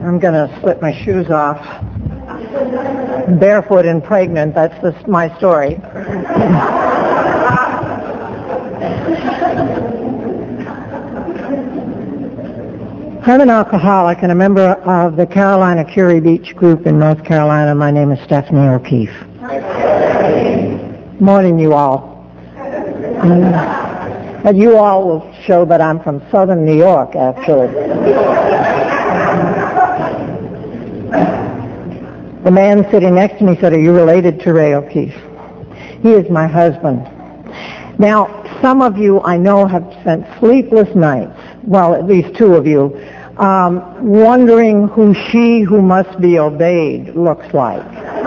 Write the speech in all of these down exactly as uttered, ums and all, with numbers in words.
I'm going to slip my shoes off. Barefoot and pregnant, that's the, my story. I'm an alcoholic and a member of the Carolina Curie Beach group in North Carolina. My name is Stephanie O'Keefe. Morning, you all. Um, but you all will show that I'm from southern New York, actually. The man sitting next to me said, "Are you related to Ray O'Keefe?" He is my husband. Now, some of you I know have spent sleepless nights, well, at least two of you, um, wondering who she who must be obeyed looks like.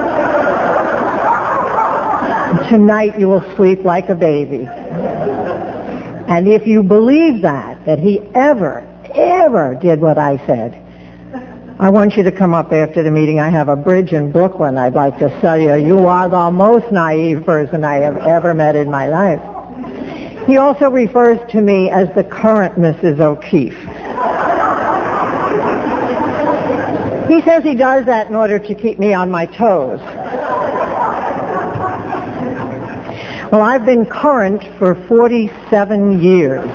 Tonight you will sleep like a baby. And if you believe that, that he ever, ever did what I said, I want you to come up after the meeting. I have a bridge in Brooklyn I'd like to sell you. You are the most naive person I have ever met in my life. He also refers to me as the current Missus O'Keefe. He says he does that in order to keep me on my toes. Well, I've been current for forty-seven years.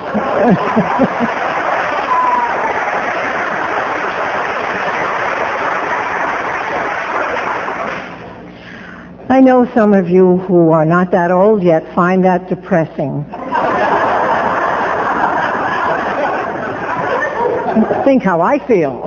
I know some of you who are not that old yet find that depressing. Think how I feel.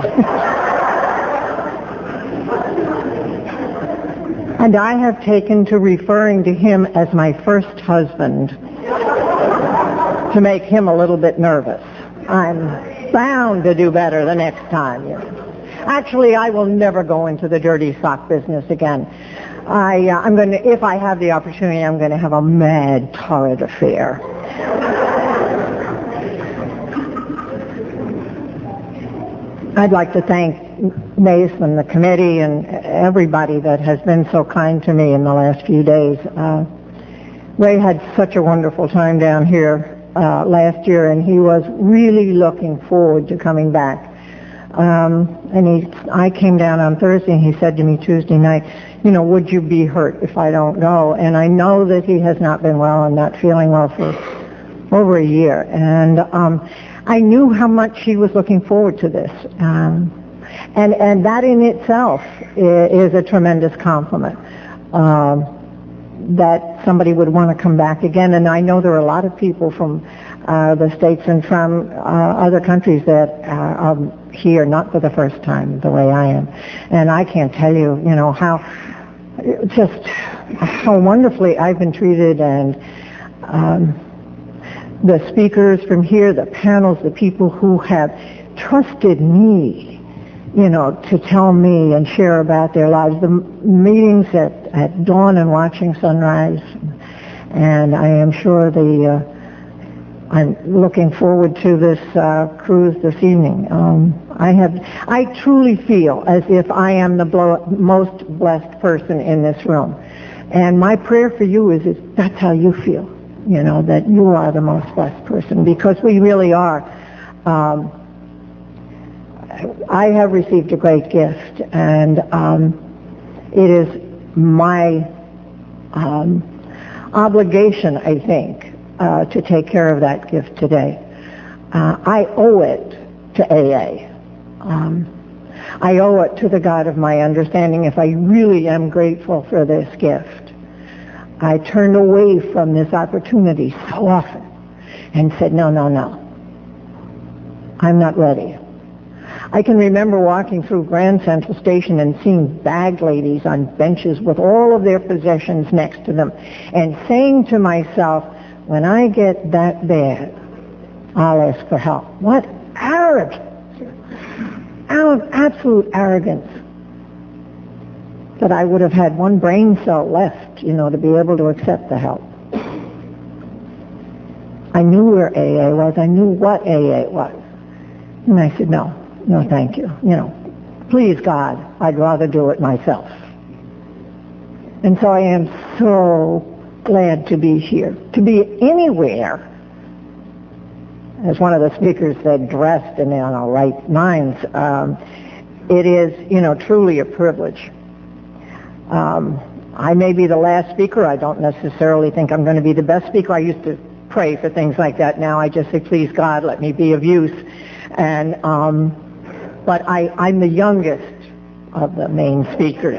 And I have taken to referring to him as my first husband to make him a little bit nervous. I'm bound to do better the next time. You know. Actually, I will never go into the dirty sock business again. I, uh, I'm going to, if I have the opportunity, I'm going to have a mad, torrid affair. I'd like to thank Mace and the committee and everybody that has been so kind to me in the last few days. Uh, Ray had such a wonderful time down here uh, last year, and he was really looking forward to coming back. Um, and he, I came down on Thursday, and he said to me Tuesday night, you know, would you be hurt if I don't go? And I know that he has not been well and not feeling well for over a year. And um, I knew how much he was looking forward to this. Um, and, and that in itself is a tremendous compliment, um, that somebody would want to come back again. And I know there are a lot of people from uh, the States and from uh, other countries that uh, are here not for the first time the way I am. And I can't tell you, you know, how just how wonderfully I've been treated, and um, the speakers from here, the panels, the people who have trusted me, you know, to tell me and share about their lives, the meetings at, at dawn and watching sunrise, and I am sure the uh, I'm looking forward to this uh, cruise this evening. Um, I have, I truly feel as if I am the blo- most blessed person in this room. And my prayer for you is, is that's how you feel, you know, that you are the most blessed person, because we really are. Um, I have received a great gift, and um, it is my um, obligation, I think, Uh, to take care of that gift today. Uh, I owe it to A A. Um, I owe it to the God of my understanding if I really am grateful for this gift. I turned away from this opportunity so often and said, no, no, no. I'm not ready. I can remember walking through Grand Central Station and seeing bag ladies on benches with all of their possessions next to them and saying to myself, when I get that bad, I'll ask for help. What arrogance! Absolute arrogance. That I would have had one brain cell left, you know, to be able to accept the help. I knew where A A was. I knew what A A was. And I said, no, no, thank you. You know, please, God, I'd rather do it myself. And so I am so glad to be here. To be anywhere, as one of the speakers said, dressed and in our right minds, um, it is, you know, truly a privilege. Um, I may be the last speaker. I don't necessarily think I'm going to be the best speaker. I used to pray for things like that. Now I just say, please God, let me be of use. And um, but I, I'm the youngest of the main speakers.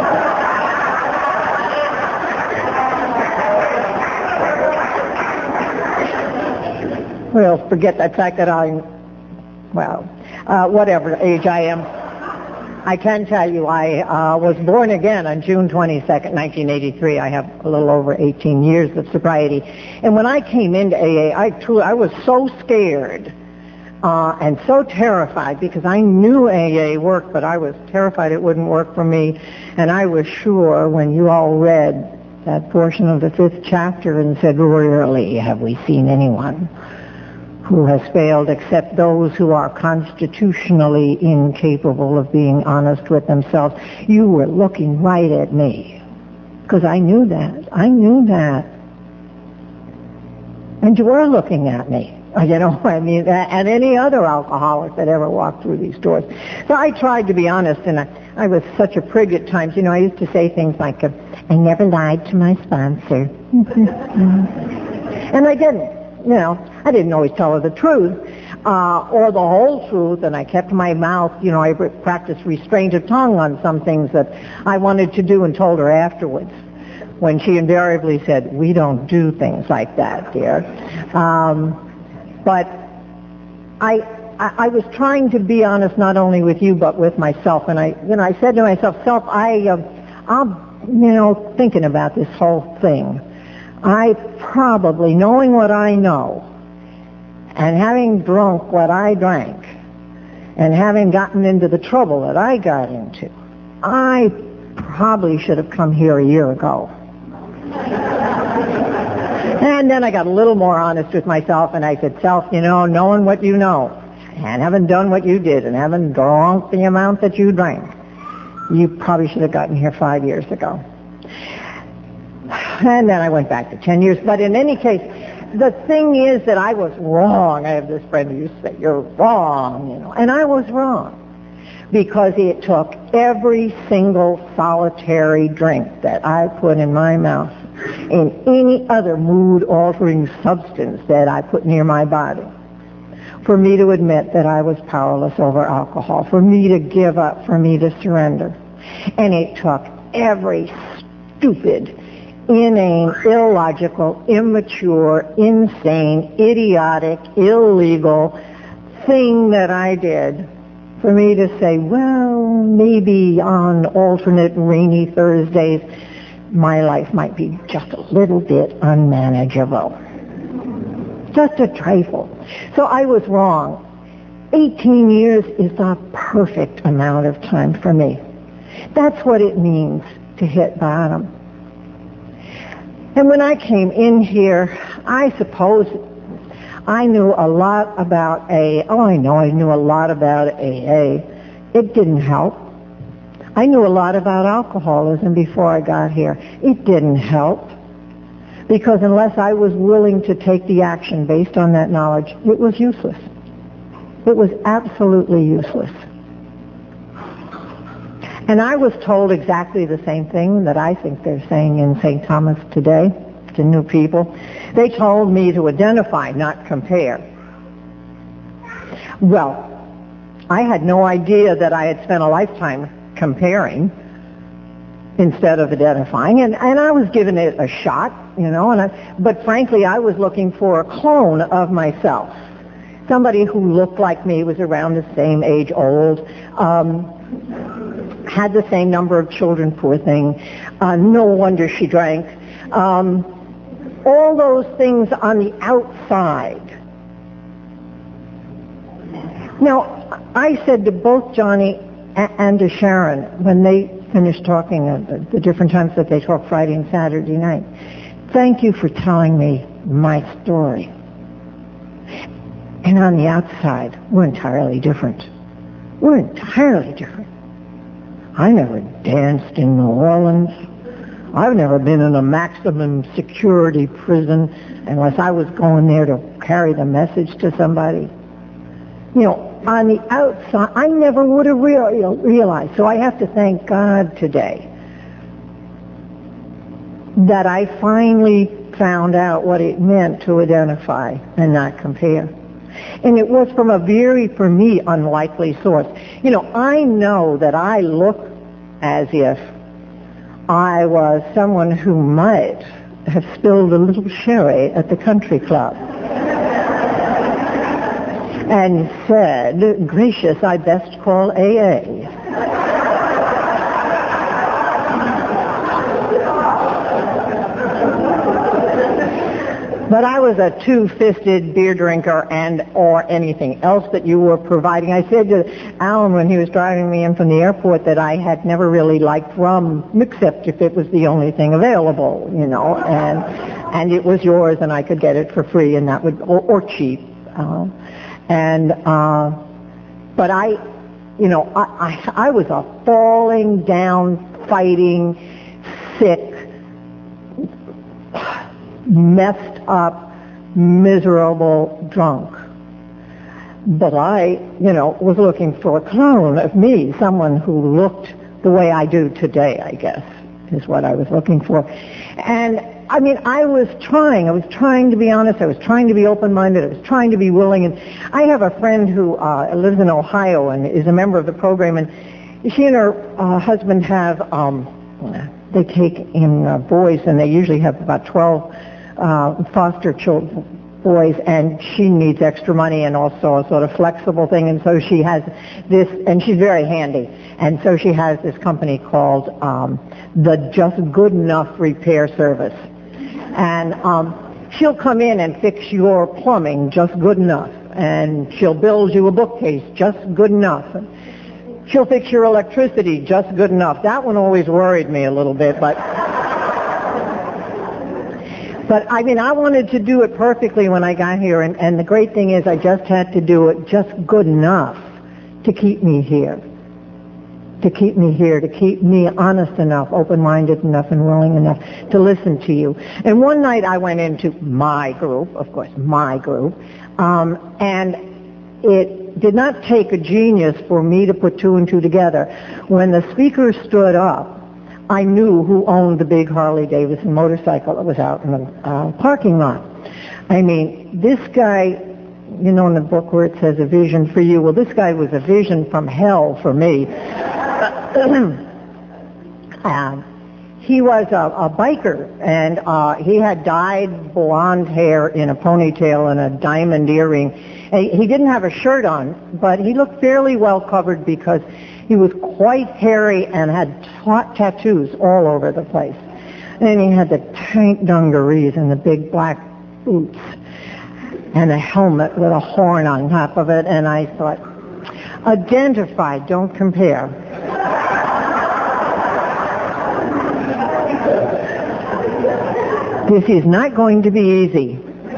Well, forget the fact that I'm, well, uh, whatever age I am. I can tell you I uh, was born again on June twenty-second, nineteen eighty-three. I have a little over eighteen years of sobriety. And when I came into A A, I, truly, I was so scared uh, and so terrified because I knew A A worked, but I was terrified it wouldn't work for me. And I was sure when you all read that portion of the fifth chapter and said, rarely have we seen anyone who has failed except those who are constitutionally incapable of being honest with themselves. You were looking right at me because I knew that. I knew that. And you were looking at me. You know, I mean, and any other alcoholic that ever walked through these doors. So I tried to be honest, and I, I was such a prig at times. You know, I used to say things like, uh, I never lied to my sponsor. And I didn't. You know, I didn't always tell her the truth uh, or the whole truth, and I kept my mouth, you know, I practiced restraint of tongue on some things that I wanted to do and told her afterwards when she invariably said, we don't do things like that, dear. Um, but I, I, I was trying to be honest not only with you but with myself, and I, you know, I said to myself, self, I, uh, I'm, you know, thinking about this whole thing. I probably, knowing what I know, and having drunk what I drank, and having gotten into the trouble that I got into, I probably should have come here a year ago. And then I got a little more honest with myself, and I said, self, you know, knowing what you know, and having done what you did, and having drunk the amount that you drank, you probably should have gotten here five years ago. And then I went back to ten years. But in any case, the thing is that I was wrong. I have this friend who used to say, you're wrong, you know. And I was wrong because it took every single solitary drink that I put in my mouth and any other mood-altering substance that I put near my body for me to admit that I was powerless over alcohol, for me to give up, for me to surrender. And it took every stupid, inane, illogical, immature, insane, idiotic, illegal thing that I did for me to say, well, maybe on alternate rainy Thursdays, my life might be just a little bit unmanageable. Just a trifle. So I was wrong. eighteen years is the perfect amount of time for me. That's what it means to hit bottom. And when I came in here, I suppose I knew a lot about A A. Oh, I know I knew a lot about A A. It didn't help. I knew a lot about alcoholism before I got here. It didn't help. Because unless I was willing to take the action based on that knowledge, it was useless. It was absolutely useless. And I was told exactly the same thing that I think they're saying in Saint Thomas today to new people. They told me to identify, not compare. Well, I had no idea that I had spent a lifetime comparing instead of identifying, and, and I was giving it a shot, you know, and I, but frankly I was looking for a clone of myself. Somebody who looked like me, was around the same age, old, um, had the same number of children, poor thing. Uh, no wonder she drank. Um, all those things on the outside. Now, I said to both Johnny and to Sharon when they finished talking at the different times that they talked Friday and Saturday night, thank you for telling me my story. And on the outside, we're entirely different. We're entirely different. I never danced in New Orleans. I've never been in a maximum security prison unless I was going there to carry the message to somebody. you know, on the outside, I never would have real, realized. So I have to thank God today that I finally found out what it meant to identify and not compare. And it was from a very, for me, unlikely source. You know, I know that I look as if I was someone who might have spilled a little sherry at the country club and said, gracious, I best call A A. But I was a two-fisted beer drinker and or anything else that you were providing. I said to Alan when he was driving me in from the airport that I had never really liked rum except if it was the only thing available, you know, and and it was yours and I could get it for free and that would, or, or cheap. Uh, and, uh, but I, you know, I, I, I was a falling down, fighting, sick, messed up, miserable drunk. But I, you know, was looking for a clone of me, someone who looked the way I do today, I guess, is what I was looking for. And, I mean, I was trying. I was trying to be honest. I was trying to be open-minded. I was trying to be willing. And I have a friend who uh, lives in Ohio and is a member of the program, and she and her uh, husband have, um, they take in uh, boys, and they usually have about twelve Uh, foster children, boys, and she needs extra money and also a sort of flexible thing, and so she has this, and she's very handy, and so she has this company called um, the Just Good Enough Repair Service, and um, she'll come in and fix your plumbing just good enough, and she'll build you a bookcase just good enough. She'll fix your electricity just good enough. That one always worried me a little bit, but But, I mean, I wanted to do it perfectly when I got here, and, and the great thing is I just had to do it just good enough to keep me here, to keep me here, to keep me honest enough, open-minded enough, and willing enough to listen to you. And one night I went into my group, of course, my group, um, and it did not take a genius for me to put two and two together. When the speaker stood up, I knew who owned the big Harley-Davidson motorcycle that was out in the uh, parking lot. I mean, this guy, you know in the book where it says a vision for you, well, this guy was a vision from hell for me. uh, he was a, a biker, and uh, he had dyed blonde hair in a ponytail and a diamond earring. And he didn't have a shirt on, but he looked fairly well covered because he was quite hairy and had t- tattoos all over the place. And he had the tank dungarees and the big black boots and a helmet with a horn on top of it. And I thought, identify, don't compare. This is not going to be easy.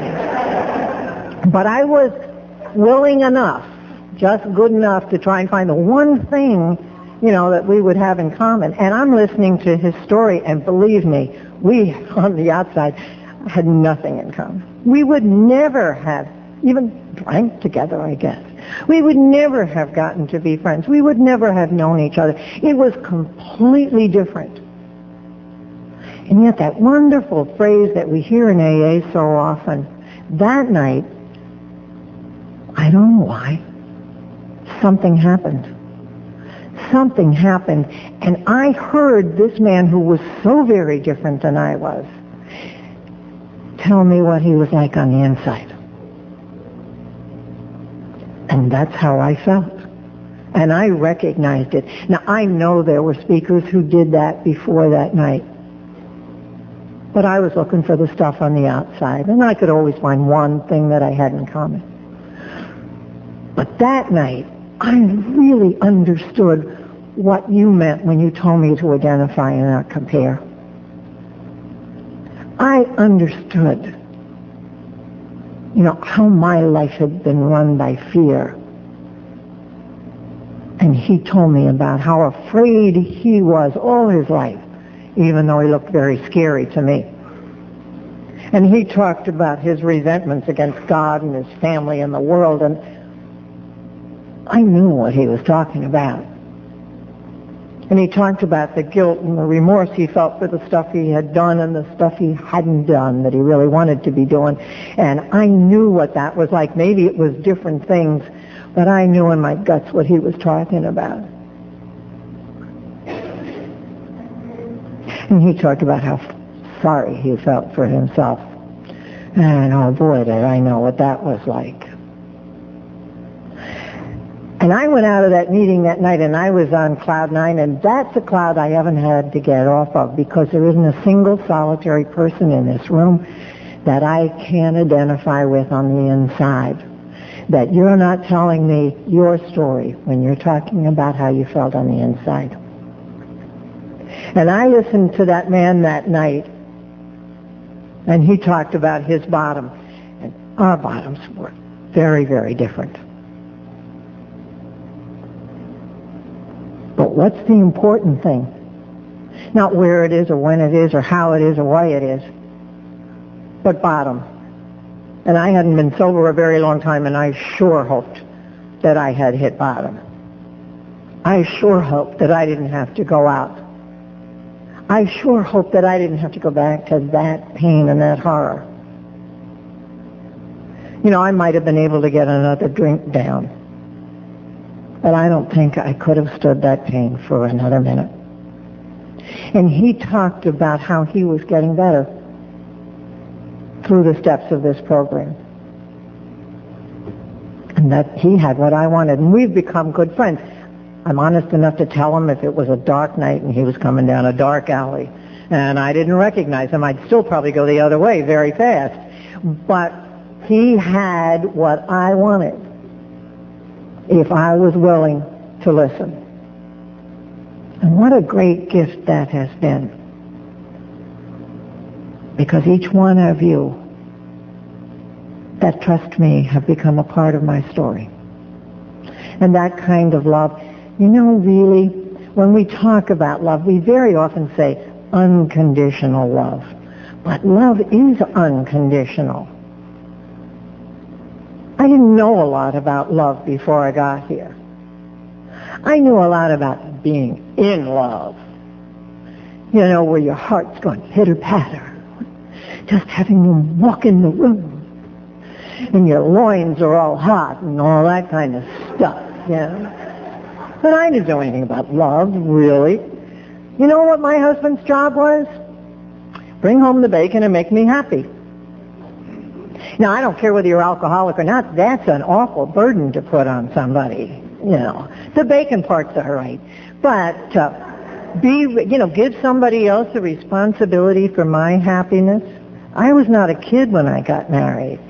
But I was willing enough, just good enough to try and find the one thing, you know, that we would have in common. And I'm listening to his story, and believe me, we, on the outside, had nothing in common. We would never have even drank together, I guess. We would never have gotten to be friends. We would never have known each other. It was completely different. And yet that wonderful phrase that we hear in A A so often, that night, I don't know why, something happened. Something happened, and I heard this man who was so very different than I was tell me what he was like on the inside. And that's how I felt. And I recognized it. Now, I know there were speakers who did that before that night. But I was looking for the stuff on the outside, and I could always find one thing that I had in common. But that night, I really understood what you meant when you told me to identify and not compare. I understood, you know, how my life had been run by fear. And he told me about how afraid he was all his life, even though he looked very scary to me. And he talked about his resentments against God and his family and the world, and I knew what he was talking about. And he talked about the guilt and the remorse he felt for the stuff he had done and the stuff he hadn't done that he really wanted to be doing. And I knew what that was like. Maybe it was different things, but I knew in my guts what he was talking about. And he talked about how sorry he felt for himself. And oh boy, did I know what that was like. And I went out of that meeting that night and I was on cloud nine, and that's a cloud I haven't had to get off of, because there isn't a single solitary person in this room that I can identify with on the inside. That you're not telling me your story when you're talking about how you felt on the inside. And I listened to that man that night, and he talked about his bottom, and our bottoms were very, very different. But what's the important thing? Not where it is or when it is or how it is or why it is, but bottom. And I hadn't been sober a very long time, and I sure hoped that I had hit bottom. I sure hoped that I didn't have to go out. I sure hoped that I didn't have to go back to that pain and that horror. You know, I might have been able to get another drink down, but I don't think I could have stood that pain for another minute. And he talked about how he was getting better through the steps of this program. And that he had what I wanted. And we've become good friends. I'm honest enough to tell him if it was a dark night and he was coming down a dark alley and I didn't recognize him, I'd still probably go the other way very fast. But he had what I wanted if I was willing to listen. And what a great gift that has been. Because each one of you that trust me have become a part of my story. And that kind of love, you know, really, when we talk about love, we very often say unconditional love. But love is unconditional. I didn't know a lot about love before I got here. I knew a lot about being in love. You know, where your heart's going pitter-patter. Just having them walk in the room. And your loins are all hot and all that kind of stuff, you know. But I didn't know anything about love, really. You know what my husband's job was? Bring home the bacon and make me happy. Now, I don't care whether you're alcoholic or not. That's an awful burden to put on somebody, you know. The bacon part's all right. But uh, be, you know, give somebody else the responsibility for my happiness. I was not a kid when I got married.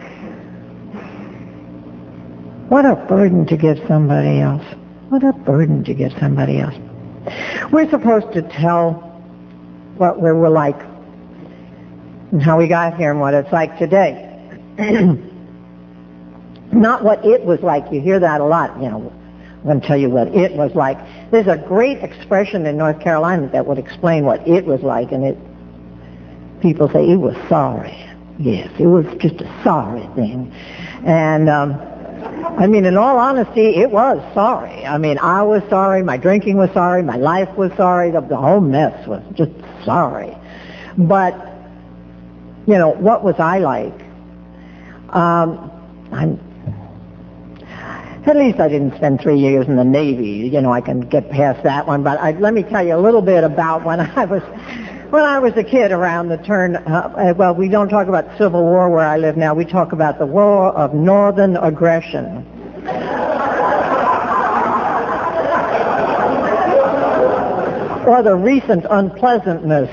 What a burden to give somebody else. What a burden to give somebody else. We're supposed to tell what we were like and how we got here and what it's like today. Not what it was like. You hear that a lot. You know, I'm going to tell you what it was like. There's a great expression in North Carolina that would explain what it was like, and it people say it was sorry. Yes, it was just a sorry thing. And um I mean, in all honesty, it was sorry. I mean, I was sorry, my drinking was sorry, my life was sorry, the, the whole mess was just sorry. But, you know, what was I like? Um, I'm, at least I didn't spend three years in the Navy. You know, I can get past that one. But I, let me tell you a little bit about when I was... When I was a kid around the turn, uh, well, we don't talk about Civil War where I live now. We talk about the War of Northern Aggression. Or the recent unpleasantness.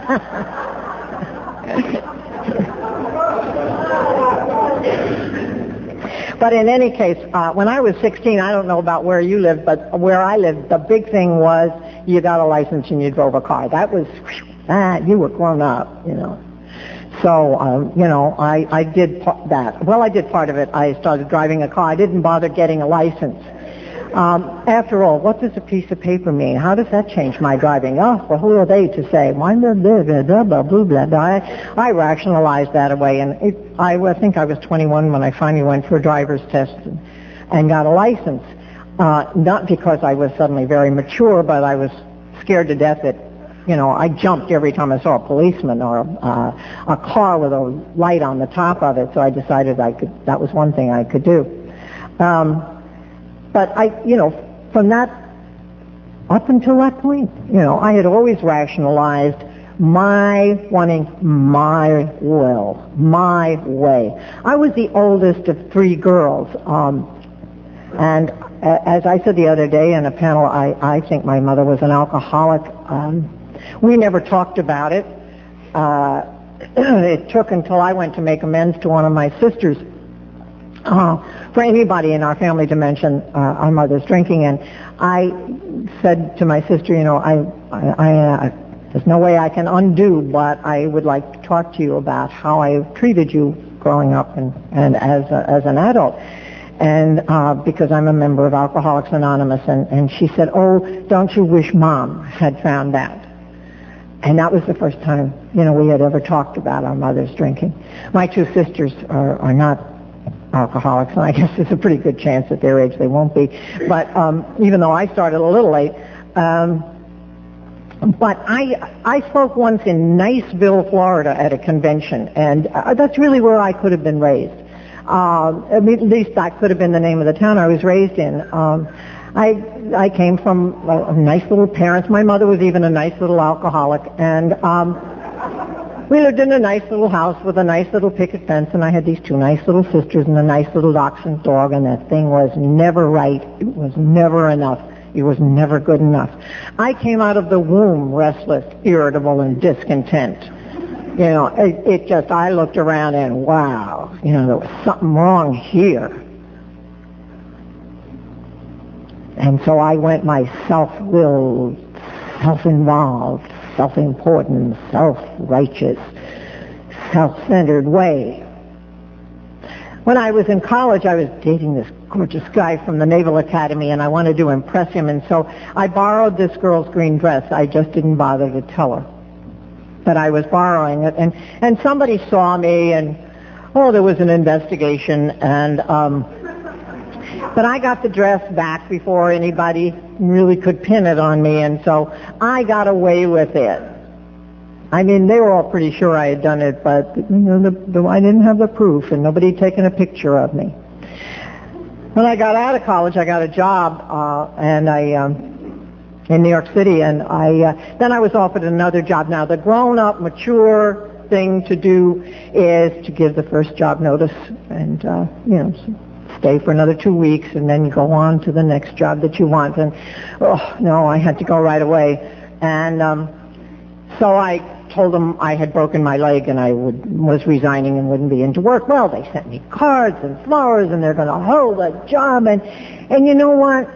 But in any case, uh, when I was sixteen, I don't know about where you lived, but where I lived, the big thing was you got a license and you drove a car. That was... Ah, you were grown up, you know. So, um, you know, I, I did that. Well, I did part of it. I started driving a car. I didn't bother getting a license. Um, after all, what does a piece of paper mean? How does that change my driving? Oh, well, who are they to say? Why blah, blah, blah, blah, blah, blah, blah, blah. I, I rationalized that away, and it, I, I think I was twenty-one when I finally went for a driver's test and, and got a license. Uh, not because I was suddenly very mature, but I was scared to death that, you know, I jumped every time I saw a policeman or uh, a car with a light on the top of it, so I decided I could, that was one thing I could do. Um, but I, you know, from that, up until that point, you know, I had always rationalized my wanting my will, my way. I was the oldest of three girls, um, and as I said the other day in a panel, I, I think my mother was an alcoholic. Um, we never talked about it. Uh, it took until I went to make amends to one of my sisters uh, for anybody in our family to mention uh, our mother's drinking. And I said to my sister, you know, I, I, I uh, there's no way I can undo, but I would like to talk to you about how I treated you growing up and, and as, a, as an adult. And uh, because I'm a member of Alcoholics Anonymous, and, and she said, oh, don't you wish Mom had found that? And that was the first time, you know, we had ever talked about our mother's drinking. My two sisters are, are not alcoholics, and I guess there's a pretty good chance at their age they won't be. But um, even though I started a little late, um, but I I spoke once in Niceville, Florida at a convention, and uh, that's really where I could have been raised. Uh, at least that could have been the name of the town I was raised in. Um, I I came from a, a nice little parents. My mother was even a nice little alcoholic, and um, we lived in a nice little house with a nice little picket fence, and I had these two nice little sisters and a nice little dachshund dog, and that thing was never right. It was never enough. It was never good enough. I came out of the womb restless, irritable, and discontent. You know, it, it just, I looked around and wow, you know, there was something wrong here. And so I went my self-willed, self-involved, self-important, self-righteous, self-centered way. When I was in college, I was dating this gorgeous guy from the Naval Academy, and I wanted to impress him, and so I borrowed this girl's green dress. I just didn't bother to tell her that I was borrowing it, and and somebody saw me, and oh, there was an investigation, and um, but I got the dress back before anybody really could pin it on me, and so I got away with it. I mean, they were all pretty sure I had done it, but you know, the, the, I didn't have the proof, and nobody had taken a picture of me. When I got out of college, I got a job, uh, and I. Um, in New York City, and I uh, then I was offered another job. Now, the grown-up, mature thing to do is to give the first job notice and, uh, you know, stay for another two weeks and then go on to the next job that you want. And, oh, no, I had to go right away. And um, so I told them I had broken my leg and I would, was resigning and wouldn't be into work. Well, they sent me cards and flowers, and they're going to hold a job. And, and you know what?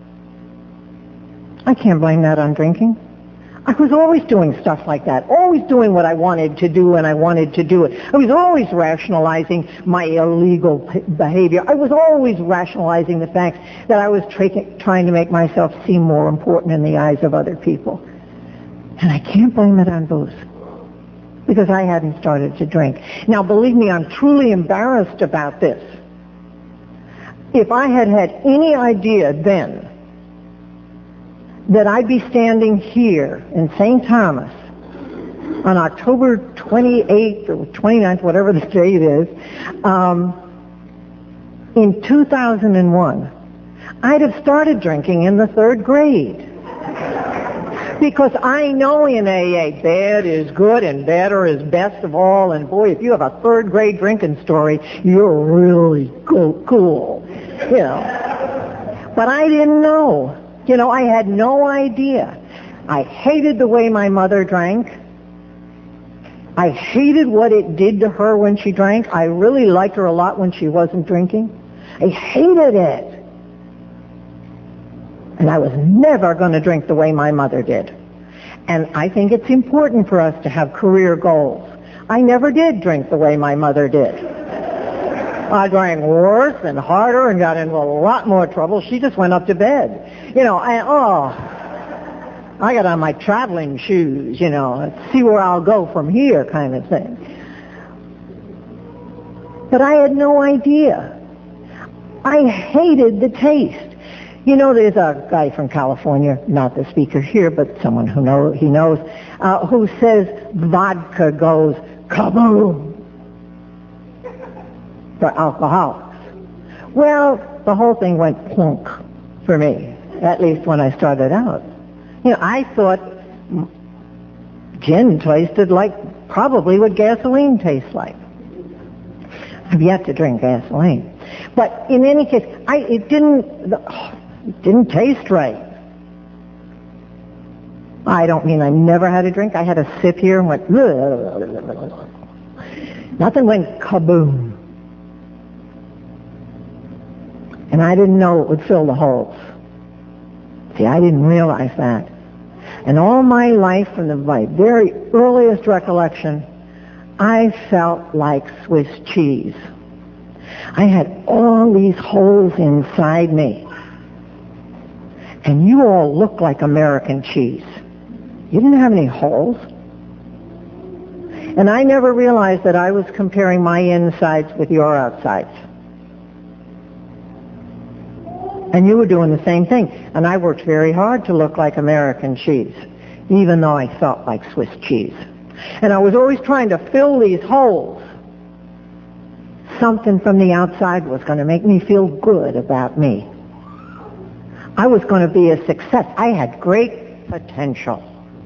I can't blame that on drinking. I was always doing stuff like that, always doing what I wanted to do when I wanted to do it. I was always rationalizing my illegal behavior. I was always rationalizing the fact that I was tra- trying to make myself seem more important in the eyes of other people. And I can't blame it on booze, because I hadn't started to drink. Now, believe me, I'm truly embarrassed about this. If I had had any idea then that I'd be standing here in Saint Thomas on October twenty-eighth or twenty-ninth, whatever the date is, um, in two thousand one, I'd have started drinking in the third grade. Because I know in A A, bad is good and better is best of all, and boy, if you have a third grade drinking story, you're really go- cool, you know. But I didn't know. You know, I had no idea. I hated the way my mother drank. I hated what it did to her when she drank. I really liked her a lot when she wasn't drinking. I hated it. And I was never going to drink the way my mother did. And I think it's important for us to have career goals. I never did drink the way my mother did. I drank worse and harder and got into a lot more trouble. She just went up to bed. You know, I, oh, I got on my traveling shoes, you know, let's see where I'll go from here kind of thing. But I had no idea. I hated the taste. You know, there's a guy from California, not the speaker here, but someone who know he knows, uh, who says vodka goes kaboom for alcoholics. Well, the whole thing went plunk for me, at least when I started out. You know, I thought gin tasted like probably what gasoline tastes like. I've yet to drink gasoline. But in any case, I it didn't it didn't taste right. I don't mean I never had a drink. I had a sip here and went, nothing went kaboom. And I didn't know it would fill the holes. See, I didn't realize that. And all my life, from the my very earliest recollection, I felt like Swiss cheese. I had all these holes inside me. And you all look like American cheese. You didn't have any holes. And I never realized that I was comparing my insides with your outsides. And you were doing the same thing. And I worked very hard to look like American cheese, even though I felt like Swiss cheese. And I was always trying to fill these holes. Something from the outside was going to make me feel good about me. I was going to be a success. I had great potential.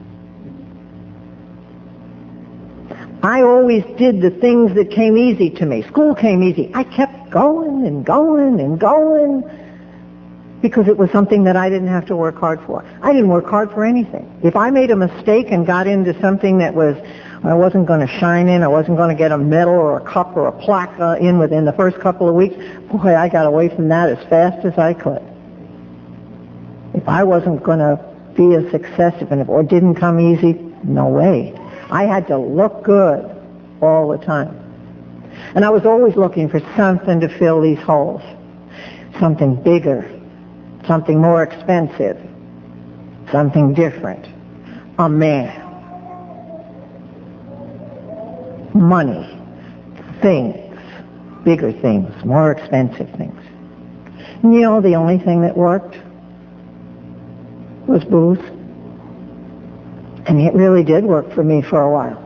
I always did the things that came easy to me. School came easy. I kept going and going and going because it was something that I didn't have to work hard for. I didn't work hard for anything. If I made a mistake and got into something that was I wasn't going to shine in, I wasn't going to get a medal or a cup or a plaque uh, in within the first couple of weeks, boy, I got away from that as fast as I could. If I wasn't going to be a success, if it or didn't come easy, no way. I had to look good all the time. And I was always looking for something to fill these holes. Something bigger, something more expensive, something different. A man. Money. Things. Bigger things. More expensive things. And you know, the only thing that worked was booze. And it really did work for me for a while.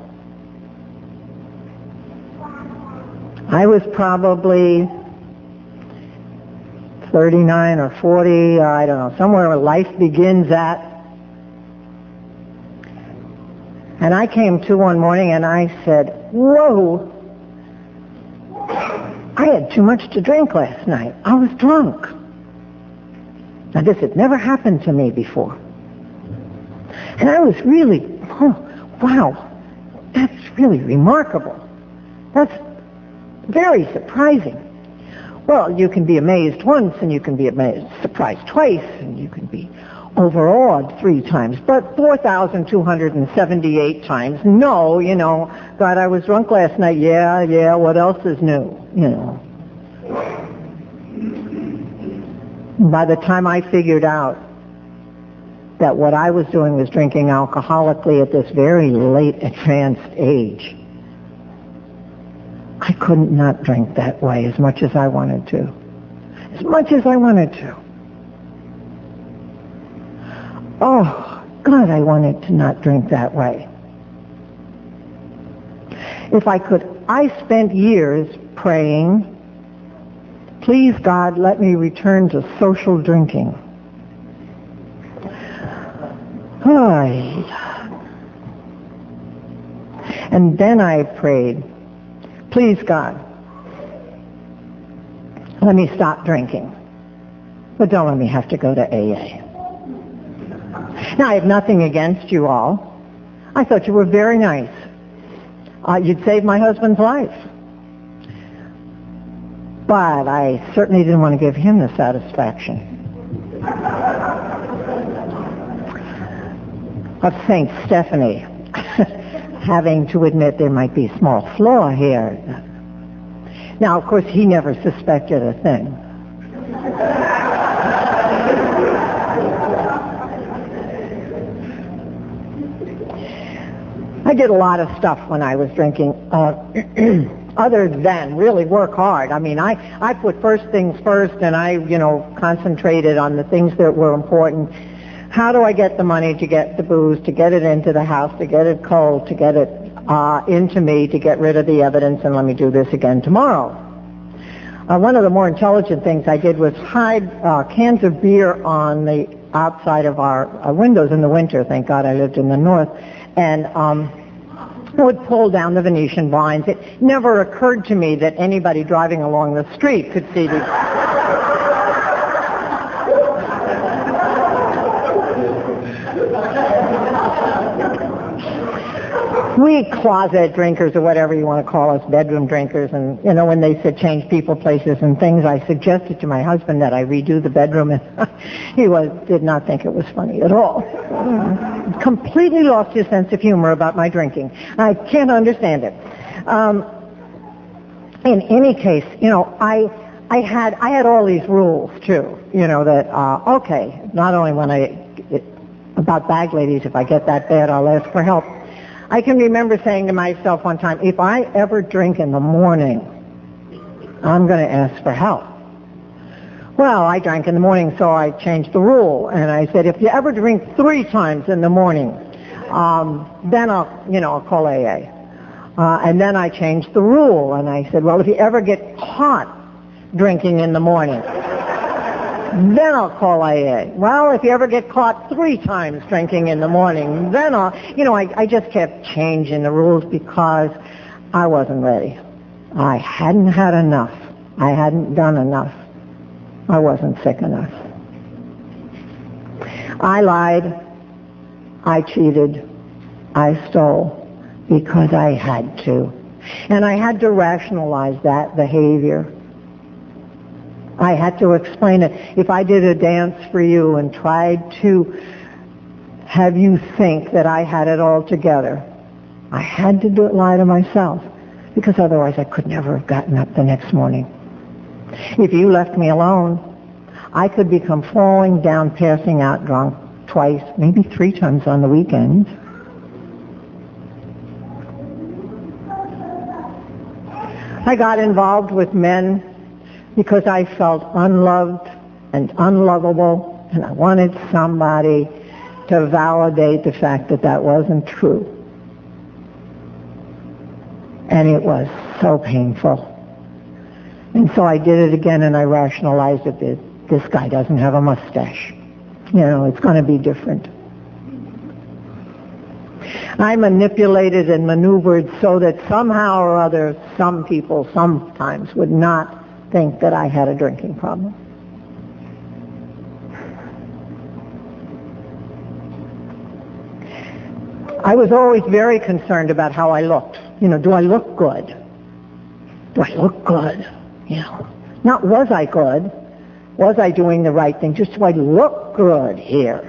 I was probably thirty-nine or forty, I don't know, somewhere where life begins at. And I came to one morning and I said, whoa, I had too much to drink last night. I was drunk. Now this had never happened to me before. And I was really, oh, wow, that's really remarkable. That's very surprising. Well, you can be amazed once, and you can be amazed, surprised twice, and you can be overawed three times. But four thousand two hundred seventy-eight times, no, you know, God, I was drunk last night. Yeah, yeah, what else is new, you know. By the time I figured out that what I was doing was drinking alcoholically at this very late advanced age, I couldn't not drink that way as much as I wanted to. As much as I wanted to. Oh, God, I wanted to not drink that way. If I could, I spent years praying, please, God, let me return to social drinking. And then I prayed, please, God, let me stop drinking, but don't let me have to go to A A. Now, I have nothing against you all. I thought you were very nice. Uh, you'd saved my husband's life. But I certainly didn't want to give him the satisfaction of Saint Stephanie having to admit there might be a small flaw here. Now, of course, he never suspected a thing. I did a lot of stuff when I was drinking. Uh, other than really work hard. I mean, I, I put first things first, and I, you know, concentrated on the things that were important. How do I get the money to get the booze, to get it into the house, to get it cold, to get it uh, into me, to get rid of the evidence, and let me do this again tomorrow. Uh, one of the more intelligent things I did was hide uh, cans of beer on the outside of our uh, windows in the winter. Thank God I lived in the north. And um, I would pull down the Venetian blinds. It never occurred to me that anybody driving along the street could see these. We closet drinkers, or whatever you want to call us, bedroom drinkers, and, you know, when they said change people, places, and things, I suggested to my husband that I redo the bedroom, and he was did not think it was funny at all. Completely lost his sense of humor about my drinking. I can't understand it. Um, in any case, you know, I I had I had all these rules too. You know that uh, okay, not only when I it, about bag ladies, if I get that bad, I'll ask for help. I can remember saying to myself one time, if I ever drink in the morning, I'm going to ask for help. Well, I drank in the morning, so I changed the rule, and I said, if you ever drink three times in the morning, um, then I'll, you know, I'll call A A. Uh, and then I changed the rule, and I said, well, if you ever get caught drinking in the morning, then I'll call A A. Well, if you ever get caught three times drinking in the morning, then I'll, you know, I, I just kept changing the rules because I wasn't ready. I hadn't had enough. I hadn't done enough. I wasn't sick enough. I lied. I cheated. I stole because I had to. And I had to rationalize that behavior. I had to explain it. If I did a dance for you and tried to have you think that I had it all together, I had to do it lie to myself, because otherwise I could never have gotten up the next morning. If you left me alone, I could become falling down, passing out drunk twice, maybe three times on the weekends. I got involved with men because I felt unloved and unlovable, and I wanted somebody to validate the fact that that wasn't true. And it was so painful. And so I did it again, and I rationalized it. This guy doesn't have a mustache. You know, it's going to be different. I manipulated and maneuvered so that somehow or other, some people sometimes would not think that I had a drinking problem. I was always very concerned about how I looked. You know, do I look good? Do I look good? You know, not was I good? Was I doing the right thing? Just do I look good here?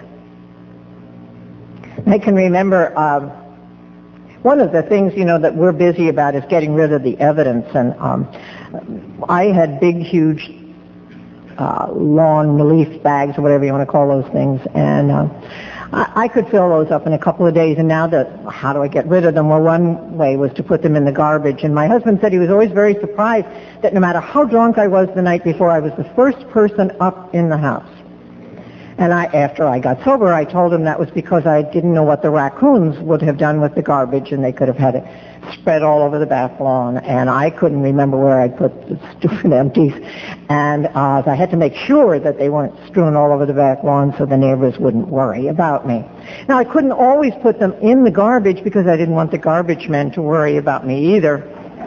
I can remember um, one of the things, you know, that we're busy about is getting rid of the evidence. And um, I had big, huge uh, lawn relief bags, or whatever you want to call those things, and uh, I, I could fill those up in a couple of days. And now that, how do I get rid of them? Well, one way was to put them in the garbage. And my husband said he was always very surprised that no matter how drunk I was the night before, I was the first person up in the house. And I, after I got sober, I told him that was because I didn't know what the raccoons would have done with the garbage, and they could have had it spread all over the back lawn, and I couldn't remember where I'd put the stupid empties. And uh, I had to make sure that they weren't strewn all over the back lawn so the neighbors wouldn't worry about me. Now, I couldn't always put them in the garbage because I didn't want the garbage men to worry about me either.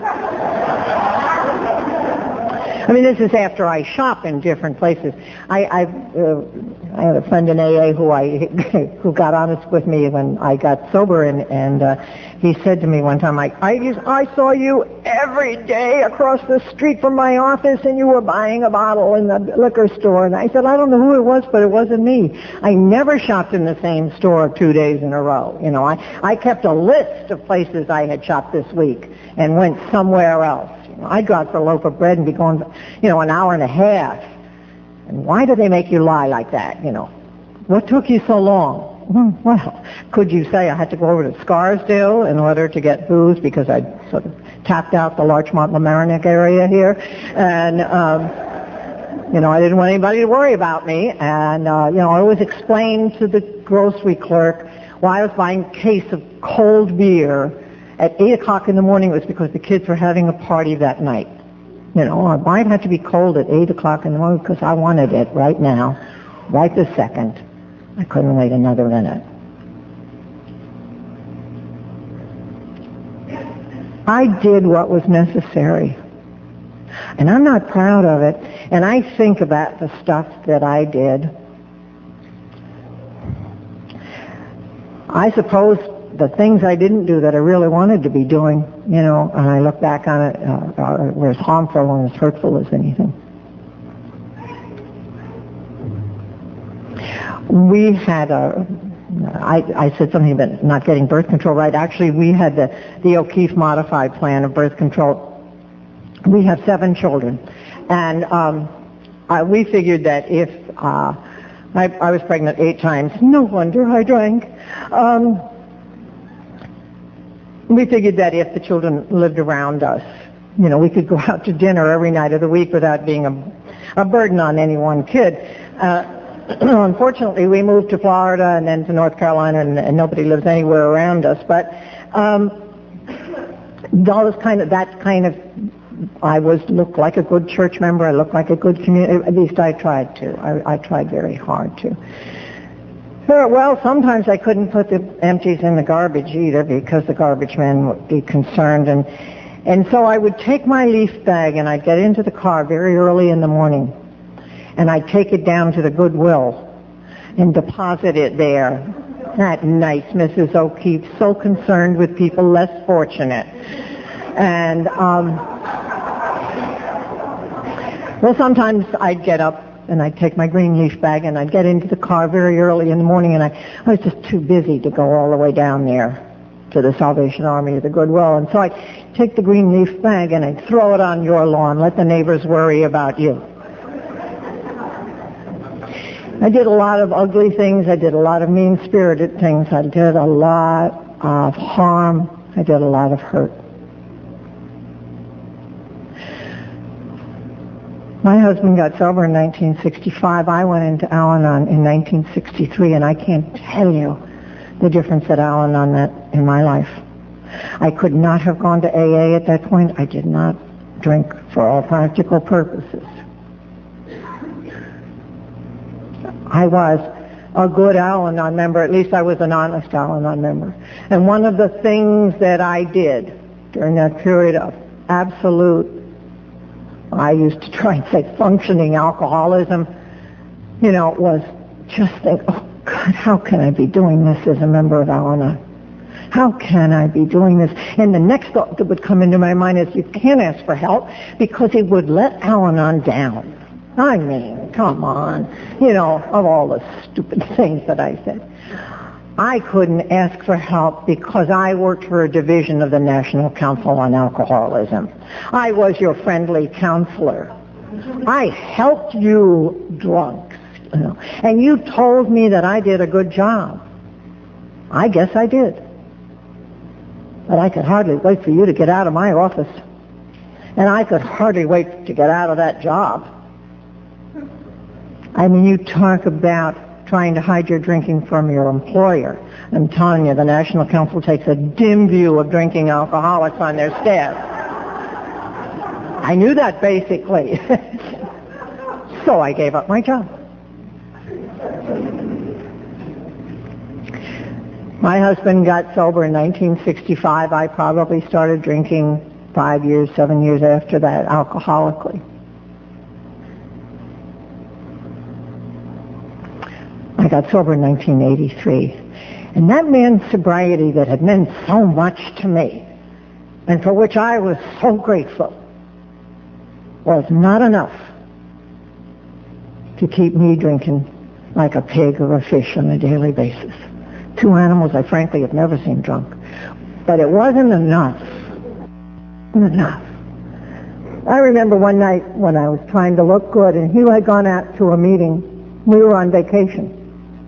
I mean, this is after I shop in different places. I, I've, uh, I had a friend in A A who I who got honest with me when I got sober, and and uh, he said to me one time, I I, used, I saw you every day across the street from my office, and you were buying a bottle in the liquor store. And I said, I don't know who it was, but it wasn't me. I never shopped in the same store two days in a row. You know, I I kept a list of places I had shopped this week and went somewhere else. I'd go out for a loaf of bread and be going, you know, an hour and a half. And why do they make you lie like that, you know? What took you so long? Well, could you say I had to go over to Scarsdale in order to get booze because I'd sort of tapped out the Larchmont Mamaroneck area here, and um, you know, I didn't want anybody to worry about me, and uh, you know, I always explained to the grocery clerk why I was buying a case of cold beer at eight o'clock in the morning. It was because the kids were having a party that night. You know, mine had to be cold at eight o'clock in the morning because I wanted it right now, right this second. I couldn't wait another minute. I did what was necessary. And I'm not proud of it. And I think about the stuff that I did. I suppose the things I didn't do that I really wanted to be doing, you know, and I look back on it, uh, uh, were as harmful and as hurtful as anything. We had a, I, I said something about not getting birth control right. Actually, we had the, the O'Keefe modified plan of birth control. We have seven children. And um, I, we figured that if, uh, I, I was pregnant eight times. No wonder I drank. Um, we figured that if the children lived around us, you know, we could go out to dinner every night of the week without being a, a burden on any one kid. Uh, unfortunately, we moved to Florida and then to North Carolina, and, and nobody lives anywhere around us. But um, all this kind of, that kind of, I was looked like a good church member. I looked like a good community. At least I tried to. I, I tried very hard to. Well, sometimes I couldn't put the empties in the garbage either because the garbage men would be concerned. And, and so I would take my leaf bag and I'd get into the car very early in the morning and I'd take it down to the Goodwill and deposit it there. That nice Missus O'Keefe, so concerned with people less fortunate. And, um, well, sometimes I'd get up and I'd take my green leaf bag and I'd get into the car very early in the morning, and I, I was just too busy to go all the way down there to the Salvation Army or the Goodwill. And so I'd take the green leaf bag and I'd throw it on your lawn, let the neighbors worry about you. I did a lot of ugly things. I did a lot of mean-spirited things. I did a lot of harm. I did a lot of hurt. My husband got sober in nineteen sixty-five. I went into Al-Anon in nineteen sixty-three, and I can't tell you the difference that Al-Anon meant in my life. I could not have gone to A A at that point. I did not drink for all practical purposes. I was a good Al-Anon member. At least I was an honest Al-Anon member. And one of the things that I did during that period of absolute, I used to try and say functioning alcoholism, you know, was just think, oh God, how can I be doing this as a member of Al-Anon? How can I be doing this? And the next thought that would come into my mind is you can't ask for help because it would let Al-Anon down. I mean, come on, you know, of all the stupid things that I said. I couldn't ask for help because I worked for a division of the National Council on Alcoholism. I was your friendly counselor. I helped you drunks, you know, and you told me that I did a good job. I guess I did. But I could hardly wait for you to get out of my office. And I could hardly wait to get out of that job. I mean, you talk about trying to hide your drinking from your employer. I'm telling you, the National Council takes a dim view of drinking alcoholics on their staff. I knew that basically. So I gave up my job. My husband got sober in nineteen sixty-five. I probably started drinking five years, seven years after that, alcoholically. I got sober in nineteen eighty-three. And that man's sobriety that had meant so much to me, and for which I was so grateful, was not enough to keep me drinking like a pig or a fish on a daily basis. Two animals I frankly have never seen drunk. But it wasn't enough. Enough. I remember one night when I was trying to look good, and he had gone out to a meeting. We were on vacation.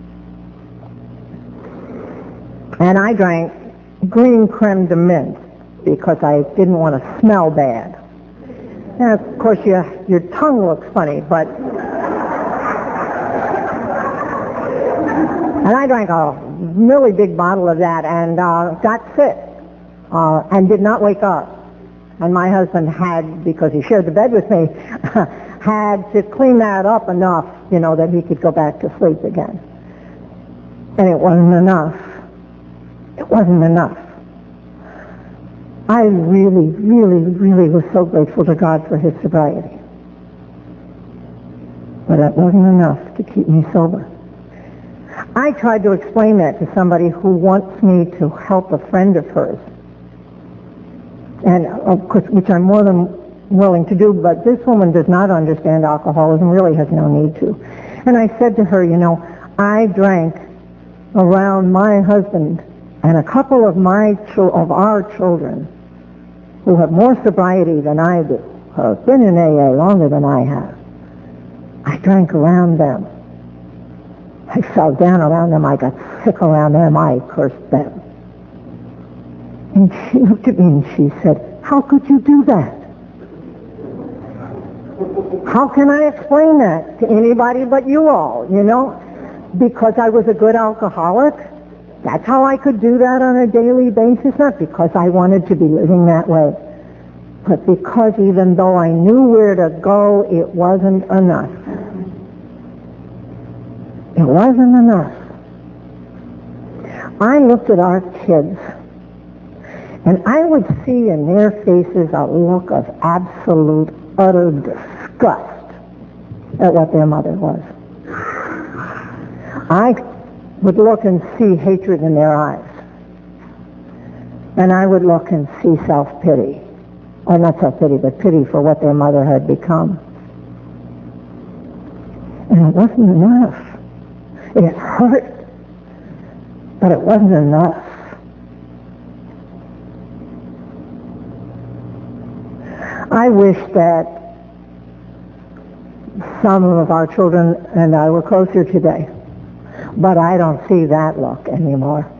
And I drank green creme de mint. because I didn't want to smell bad. And of course, your, your tongue looks funny, but... And I drank a really big bottle of that and uh, got sick uh, and did not wake up. And my husband had, because he shared the bed with me, had to clean that up enough, you know, that he could go back to sleep again. And it wasn't enough. It wasn't enough. I really, really, really was so grateful to God for his sobriety. But that wasn't enough to keep me sober. I tried to explain that to somebody who wants me to help a friend of hers. And of course, which I'm more than willing to do, but this woman does not understand alcoholism, really has no need to. And I said to her, you know, I drank around my husband and a couple of my cho- of our children who have more sobriety than I do, who have been in A A longer than I have. I drank around them. I fell down around them. I got sick around them. I cursed them. And she looked at me and she said, how could you do that? How can I explain that to anybody but you all, you know? Because I was a good alcoholic? That's how I could do that on a daily basis? Not because I wanted to be living that way, but because even though I knew where to go, it wasn't enough. It wasn't enough. I looked at our kids, and I would see in their faces a look of absolute, utter disgust at what their mother was. I would look and see hatred in their eyes. And I would look and see self-pity. Or not self-pity, but pity for what their mother had become. And it wasn't enough. It hurt, but it wasn't enough. I wish that some of our children and I were closer today, but I don't see that look anymore.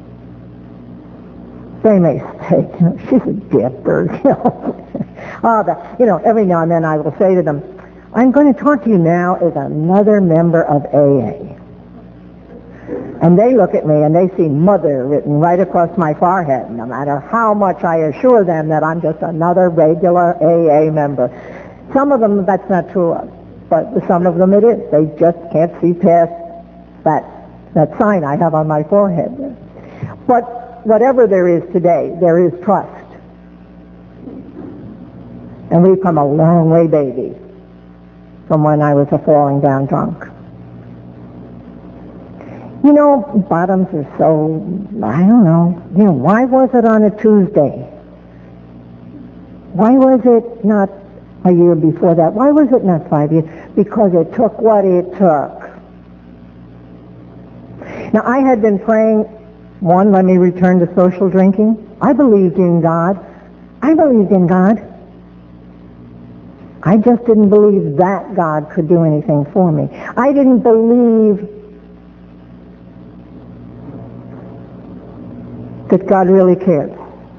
They may say, you know, she's a dipper, you know. oh, but, you know, every now and then I will say to them, I'm going to talk to you now as another member of A A. And they look at me and they see mother written right across my forehead, no matter how much I assure them that I'm just another regular A A member. Some of them that's not true of, but some of them it is. They just can't see past that, that sign I have on my forehead. But whatever there is today, there is trust. And we've come a long way, baby, from when I was a falling down drunk. You know, bottoms are so, I don't know, you know, why was it on a Tuesday? Why was it not a year before that? Why was it not five years? Because it took what it took. Now, I had been praying, one, let me return to social drinking. I believed in God. I believed in God. I just didn't believe that God could do anything for me. I didn't believe that God really cared.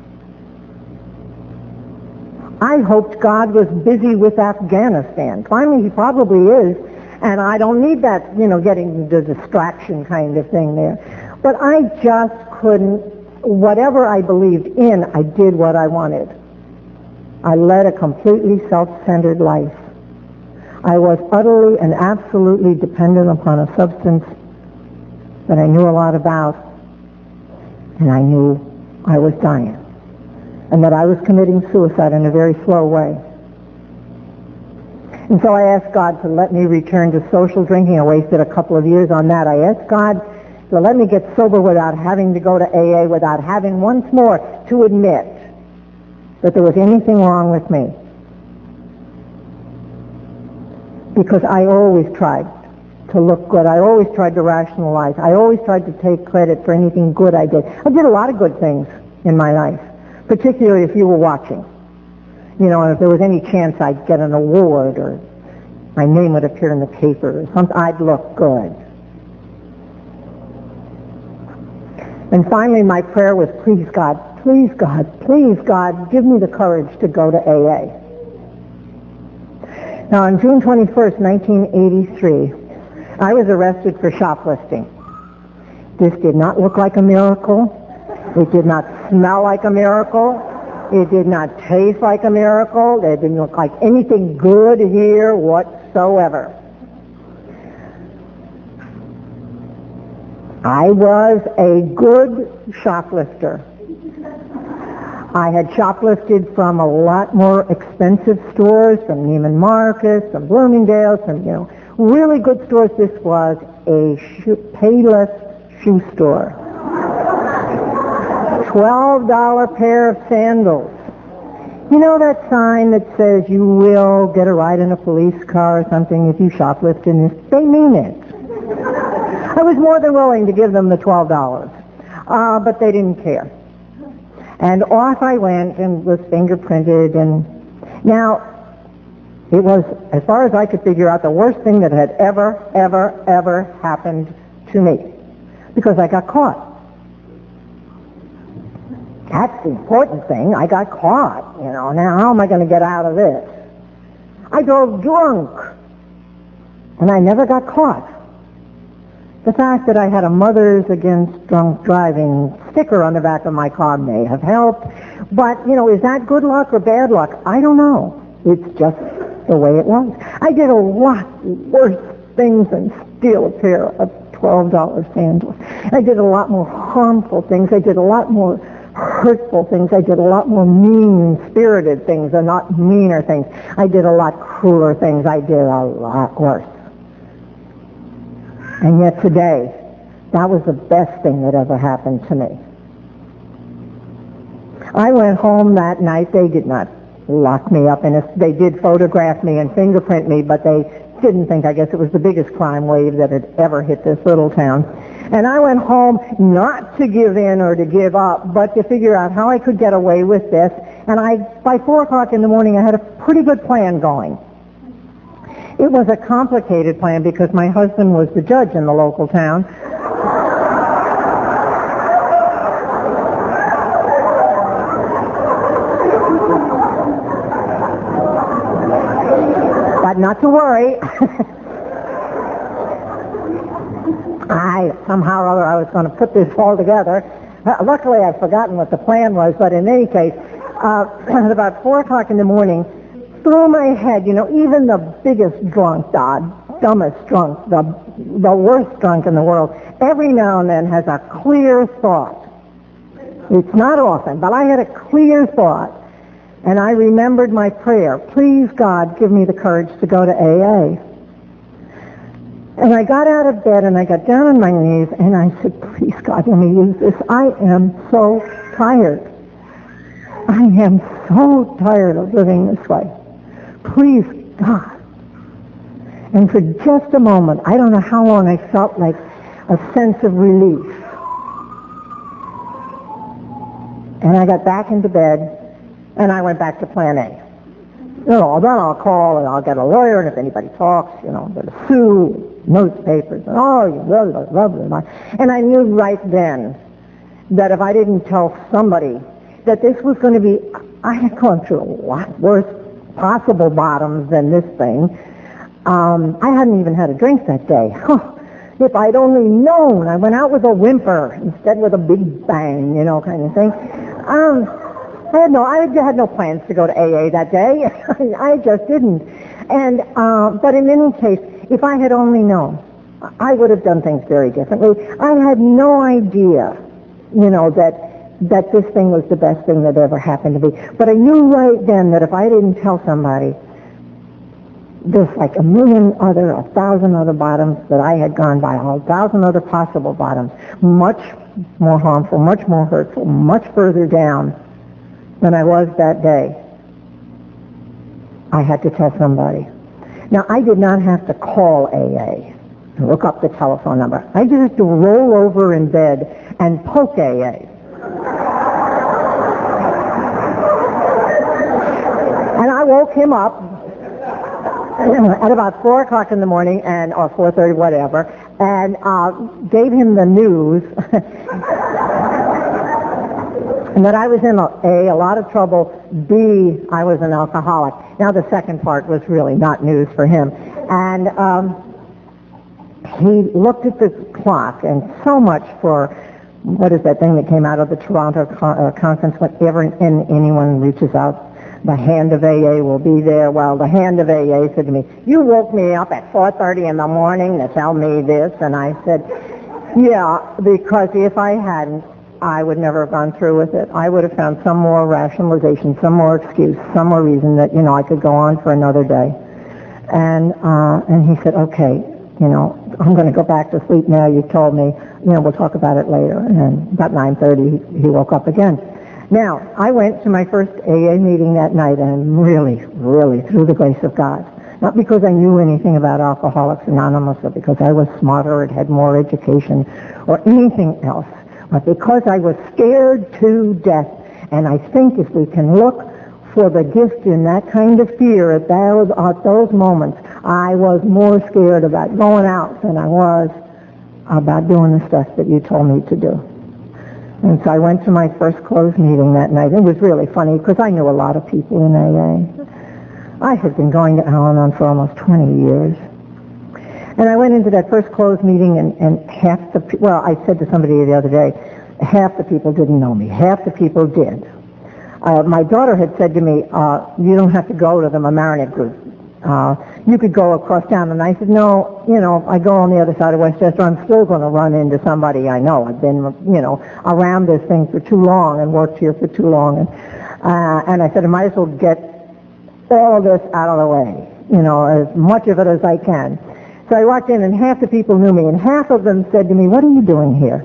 I hoped God was busy with Afghanistan. Finally, he probably is, and I don't need that, you know, getting the distraction kind of thing there. But I just couldn't, whatever I believed in, I did what I wanted. I led a completely self-centered life. I was utterly and absolutely dependent upon a substance that I knew a lot about, and I knew I was dying, and that I was committing suicide in a very slow way. And so I asked God to let me return to social drinking. I wasted a couple of years on that. I asked God to let me get sober without having to go to A A, without having once more to admit that there was anything wrong with me. Because I always tried to look good. I always tried to rationalize. I always tried to take credit for anything good I did. I did a lot of good things in my life, particularly if you were watching. You know, if there was any chance I'd get an award or my name would appear in the paper or something, I'd look good. And finally my prayer was, please God, please God, please God, give me the courage to go to A A. Now on June twenty-first, nineteen eighty-three, I was arrested for shoplifting. This did not look like a miracle. It did not smell like a miracle. It did not taste like a miracle. It didn't look like anything good here whatsoever. I was a good shoplifter. I had shoplifted from a lot more expensive stores, from Neiman Marcus, from Bloomingdale's, from, you know, really good stores. This was a shoe, Payless shoe store. twelve dollar pair of sandals. You know that sign that says you will get a ride in a police car or something if you shoplift in this? They mean it. I was more than willing to give them the twelve dollars, uh, but they didn't care. And off I went and was fingerprinted. And now, it was, as far as I could figure out, the worst thing that had ever, ever, ever happened to me, because I got caught. That's the important thing. I got caught, you know. Now, how am I going to get out of this? I drove drunk, and I never got caught. The fact that I had a Mothers Against Drunk Driving sticker on the back of my car may have helped, but, you know, is that good luck or bad luck? I don't know. It's just the way it was. I did a lot worse things than steal a pair of twelve dollar sandals. I did a lot more harmful things. I did a lot more hurtful things. I did a lot more mean-spirited things and not meaner things. I did a lot crueler things. I did a lot worse. And yet today, that was the best thing that ever happened to me. I went home that night. They did not lock me up in a... They did photograph me and fingerprint me, but they didn't think, I guess, it was the biggest crime wave that had ever hit this little town. And I went home not to give in or to give up, but to figure out how I could get away with this. And I, by four o'clock in the morning, I had a pretty good plan going. It was a complicated plan because my husband was the judge in the local town. But not to worry. I, somehow or other, I was going to put this all together. Uh, luckily, I've forgotten what the plan was, but in any case, uh, at about four o'clock in the morning, through my head, you know, even the biggest drunk, the dumbest drunk, the, the worst drunk in the world, every now and then has a clear thought. It's not often, but I had a clear thought, and I remembered my prayer. Please, God, give me the courage to go to A A. And I got out of bed and I got down on my knees and I said, please, God, let me use this. I am so tired. I am so tired of living this way. Please, God. And for just a moment, I don't know how long, I felt like a sense of relief. And I got back into bed and I went back to plan A. You know, then I'll call and I'll get a lawyer, and if anybody talks, you know, I'm going to sue, newspapers, and oh, you blah, blah, blah, blah. And I knew right then that if I didn't tell somebody that this was going to be, I had gone through a lot worse possible bottoms than this thing. Um, I hadn't even had a drink that day. If I'd only known, I went out with a whimper instead with a big bang, you know, kind of thing. Um, I had no, I had no plans to go to A A that day. I just didn't. And, uh, but in any case, if I had only known, I would have done things very differently. I had no idea, you know, that that this thing was the best thing that ever happened to me. But I knew right then that if I didn't tell somebody, there's like a million other, a thousand other bottoms that I had gone by, a thousand other possible bottoms, much more harmful, much more hurtful, much further down than I was that day. I had to tell somebody. Now, I did not have to call A A and look up the telephone number. I just had to roll over in bed and poke A A. And I woke him up at about four o'clock in the morning, and or four thirty, whatever, and uh, gave him the news. and that I was in a, A, a lot of trouble, B, I was an alcoholic. Now the second part was really not news for him. And um, he looked at the clock, and so much for, what is that thing that came out of the Toronto con- uh, conference, whenever in, anyone reaches out, the hand of A A will be there. Well, the hand of A A said to me, you woke me up at four thirty in the morning to tell me this. And I said, yeah, because if I hadn't, I would never have gone through with it. I would have found some more rationalization, some more excuse, some more reason that, you know, I could go on for another day. And uh, and he said, okay, you know, I'm going to go back to sleep now. You told me, you know, we'll talk about it later. And about nine thirty, he woke up again. Now, I went to my first A A meeting that night, and really, really, through the grace of God, not because I knew anything about Alcoholics Anonymous or because I was smarter or had more education or anything else, but because I was scared to death. And I think if we can look for the gift in that kind of fear at those, at those moments, I was more scared about going out than I was about doing the stuff that you told me to do. And so I went to my first closed meeting that night. It was really funny because I knew a lot of people in A A. I had been going to Al-Anon for almost twenty years. And I went into that first closed meeting, and, and half the people, well, I said to somebody the other day, half the people didn't know me. Half the people did. Uh, my daughter had said to me, uh, you don't have to go to the Mamaroneck group. Uh, you could go across town. And I said, no, you know, I go on the other side of Westchester, I'm still going to run into somebody I know. I've been, you know, around this thing for too long and worked here for too long. And, uh, and I said, I might as well get all of this out of the way, you know, as much of it as I can. So I walked in, and half the people knew me, and half of them said to me, what are you doing here?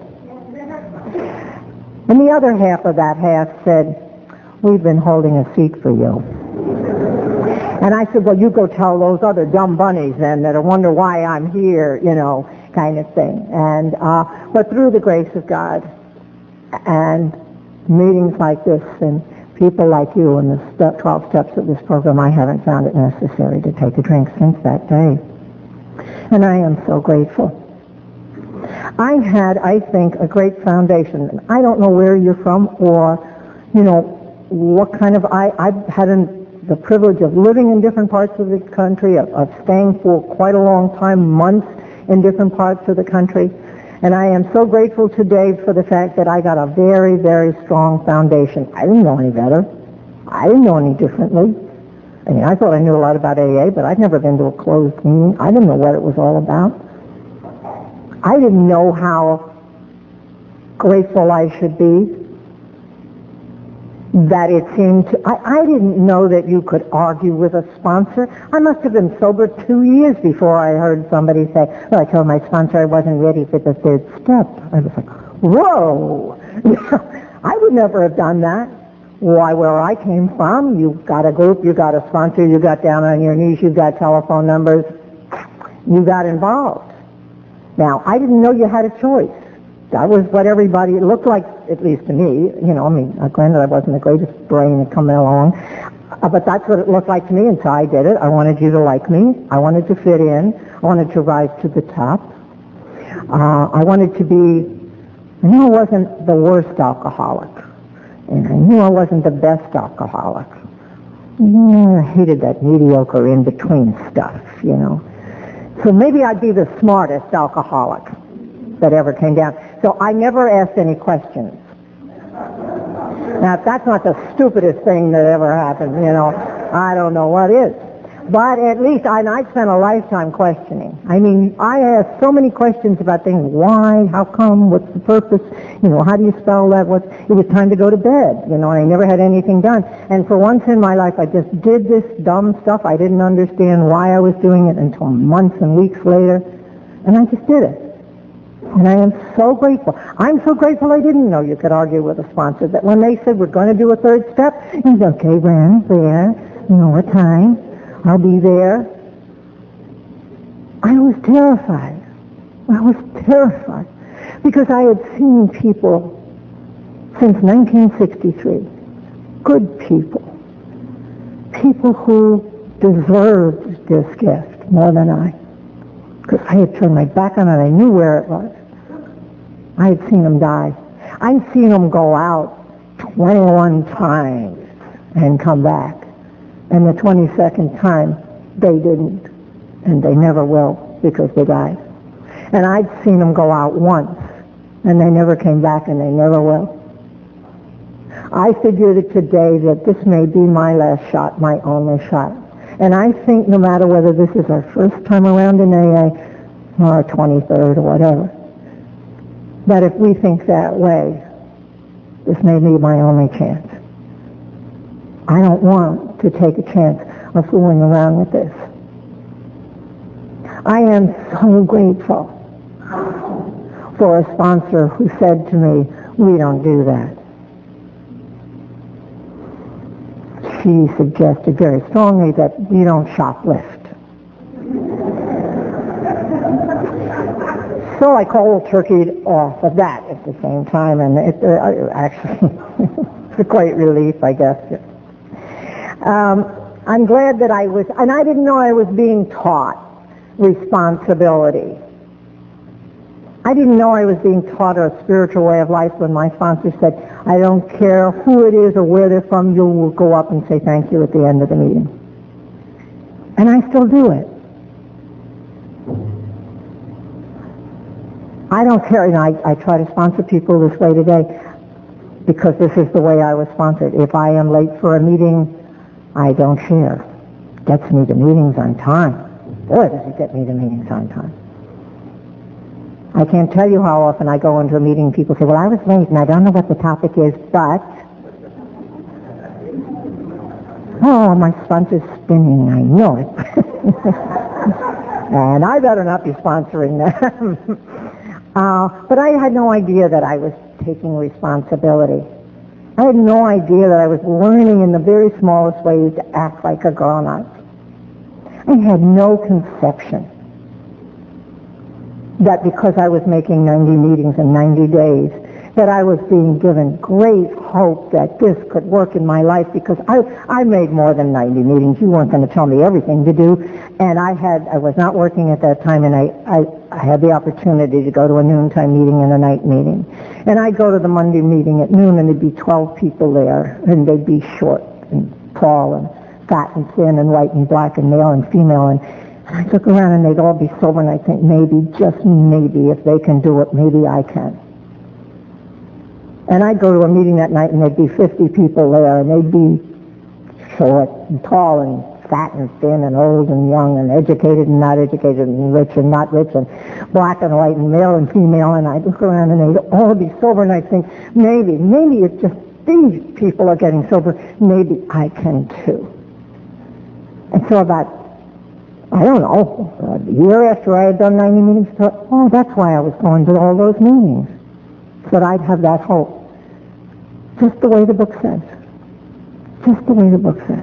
And the other half of that half said, we've been holding a seat for you. And I said, well, you go tell those other dumb bunnies then that wonder why I'm here, you know, kind of thing. And uh, but through the grace of God and meetings like this and people like you and the step, twelve steps of this program, I haven't found it necessary to take a drink since that day. And I am so grateful. I had, I think, a great foundation. I don't know where you're from or, you know, what kind of, I, I've had an the privilege of living in different parts of the country, of, of staying for quite a long time, months in different parts of the country. And I am so grateful today for the fact that I got a very, very strong foundation. I didn't know any better. I didn't know any differently. I mean, I thought I knew a lot about A A, but I'd never been to a closed meeting. I didn't know what it was all about. I didn't know how grateful I should be that it seemed to, I, I didn't know that you could argue with a sponsor. I must have been sober two years before I heard somebody say, well, I told my sponsor I wasn't ready for the third step. I was like, whoa! I would never have done that. Why, where I came from, you've got a group, you got a sponsor, you got down on your knees, you got telephone numbers, you got involved. Now, I didn't know you had a choice. That was what everybody, it looked like, at least to me, you know, I mean, uh, granted I wasn't the greatest brain coming along, uh, but that's what it looked like to me, and so I did it. I wanted you to like me. I wanted to fit in. I wanted to rise to the top. Uh, I wanted to be, I knew I wasn't the worst alcoholic, and I knew I wasn't the best alcoholic. Mm, I hated that mediocre in-between stuff, you know. So maybe I'd be the smartest alcoholic that ever came down. So I never asked any questions. Now, if that's not the stupidest thing that ever happened, you know, I don't know what is. But at least I, I spent a lifetime questioning. I mean, I asked so many questions about things. Why? How come? What's the purpose? You know, how do you spell that? What? It was time to go to bed. You know, I never had anything done. And for once in my life, I just did this dumb stuff. I didn't understand why I was doing it until months and weeks later. And I just did it. And I am so grateful. I'm so grateful I didn't know you could argue with a sponsor. That when they said, we're going to do a third step, it was okay, when, where, you know, what time, I'll be there. I was terrified. I was terrified. Because I had seen people since nineteen sixty-three, good people, people who deserved this gift more than I. Because I had turned my back on it. I knew where it was. I had seen them die. I'd seen them go out twenty-one times and come back. And the twenty-second time, they didn't. And they never will, because they died. And I'd seen them go out once, and they never came back, and they never will. I figured it today that this may be my last shot, my only shot. And I think no matter whether this is our first time around in A A or our twenty-third or whatever, that if we think that way, this may be my only chance. I don't want to take a chance of fooling around with this. I am so grateful for a sponsor who said to me, we don't do that. She suggested very strongly that we don't shoplift. So I cold turkeyed off of that at the same time, and it uh, actually it's a great relief, I guess. Um, I'm glad that I was, and I didn't know I was being taught responsibility. I didn't know I was being taught a spiritual way of life when my sponsor said, I don't care who it is or where they're from, you will go up and say thank you at the end of the meeting. And I still do it. I don't care, and I, I try to sponsor people this way today because this is the way I was sponsored. If I am late for a meeting, I don't care. Gets me to meetings on time. Boy, does it get me to meetings on time. I can't tell you how often I go into a meeting, people say, well, I was late and I don't know what the topic is, but... Oh, my sponsor's spinning, I know it. And I better not be sponsoring them. uh, but I had no idea that I was taking responsibility. I had no idea that I was learning in the very smallest ways to act like a grown-up. I had no conception that because I was making ninety meetings in ninety days, that I was being given great hope that this could work in my life, because I, I made more than ninety meetings. You weren't going to tell me everything to do. And I had, I was not working at that time, and I, I, I had the opportunity to go to a noontime meeting and a night meeting. And I'd go to the Monday meeting at noon, and there'd be twelve people there, and they'd be short and tall and fat and thin and white and black and male and female, and I look around and they'd all be sober, and I think maybe, just maybe, if they can do it, maybe I can. And I'd go to a meeting that night and there'd be fifty people there, and they'd be short and tall and fat and thin and old and young and educated and not educated and rich and not rich and black and white and male and female, and I'd look around and they'd all be sober, and I'd think maybe, maybe it's just these people are getting sober, maybe I can too. And so about I don't know, a year after I had done ninety meetings, I thought, oh, that's why I was going to all those meetings, so that I'd have that hope. Just the way the book says. Just the way the book says.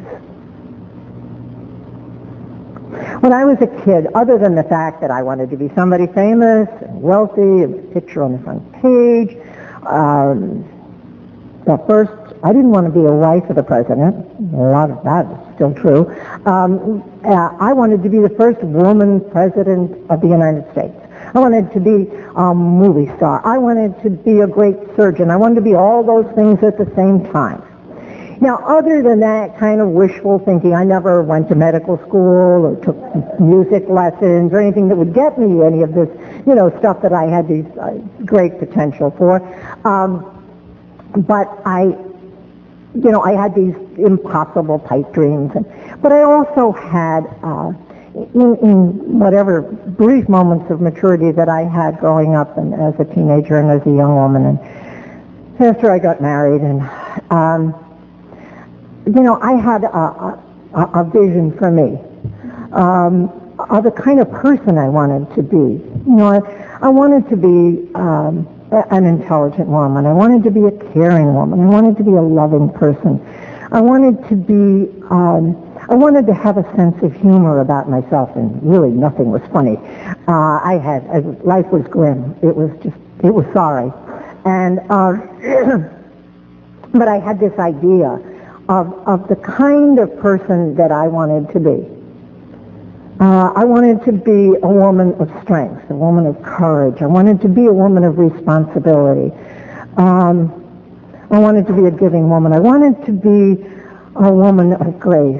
When I was a kid, other than the fact that I wanted to be somebody famous and wealthy, and a picture on the front page, um, the first, I didn't want to be a wife of the president. A lot of that is still true. Um, uh, I wanted to be the first woman president of the United States. I wanted to be a movie star. I wanted to be a great surgeon. I wanted to be all those things at the same time. Now, other than that kind of wishful thinking, I never went to medical school or took music lessons or anything that would get me any of this, you know, stuff that I had these uh, great potential for. Um, but I, you know, I had these impossible pipe dreams. And, but I also had, uh, in, in whatever brief moments of maturity that I had growing up and as a teenager and as a young woman, and after I got married, and um, you know, I had a, a, a vision for me um, of the kind of person I wanted to be. You know, I, I wanted to be um, an intelligent woman. I wanted to be a caring woman. I wanted to be a loving person. I wanted to be, um, I wanted to have a sense of humor about myself, and really nothing was funny. Uh, I had, I, life was grim. It was just, it was sorry. And, uh, but I had this idea of, of the kind of person that I wanted to be. Uh, I wanted to be a woman of strength, a woman of courage. I wanted to be a woman of responsibility. Um, I wanted to be a giving woman. I wanted to be a woman of grace.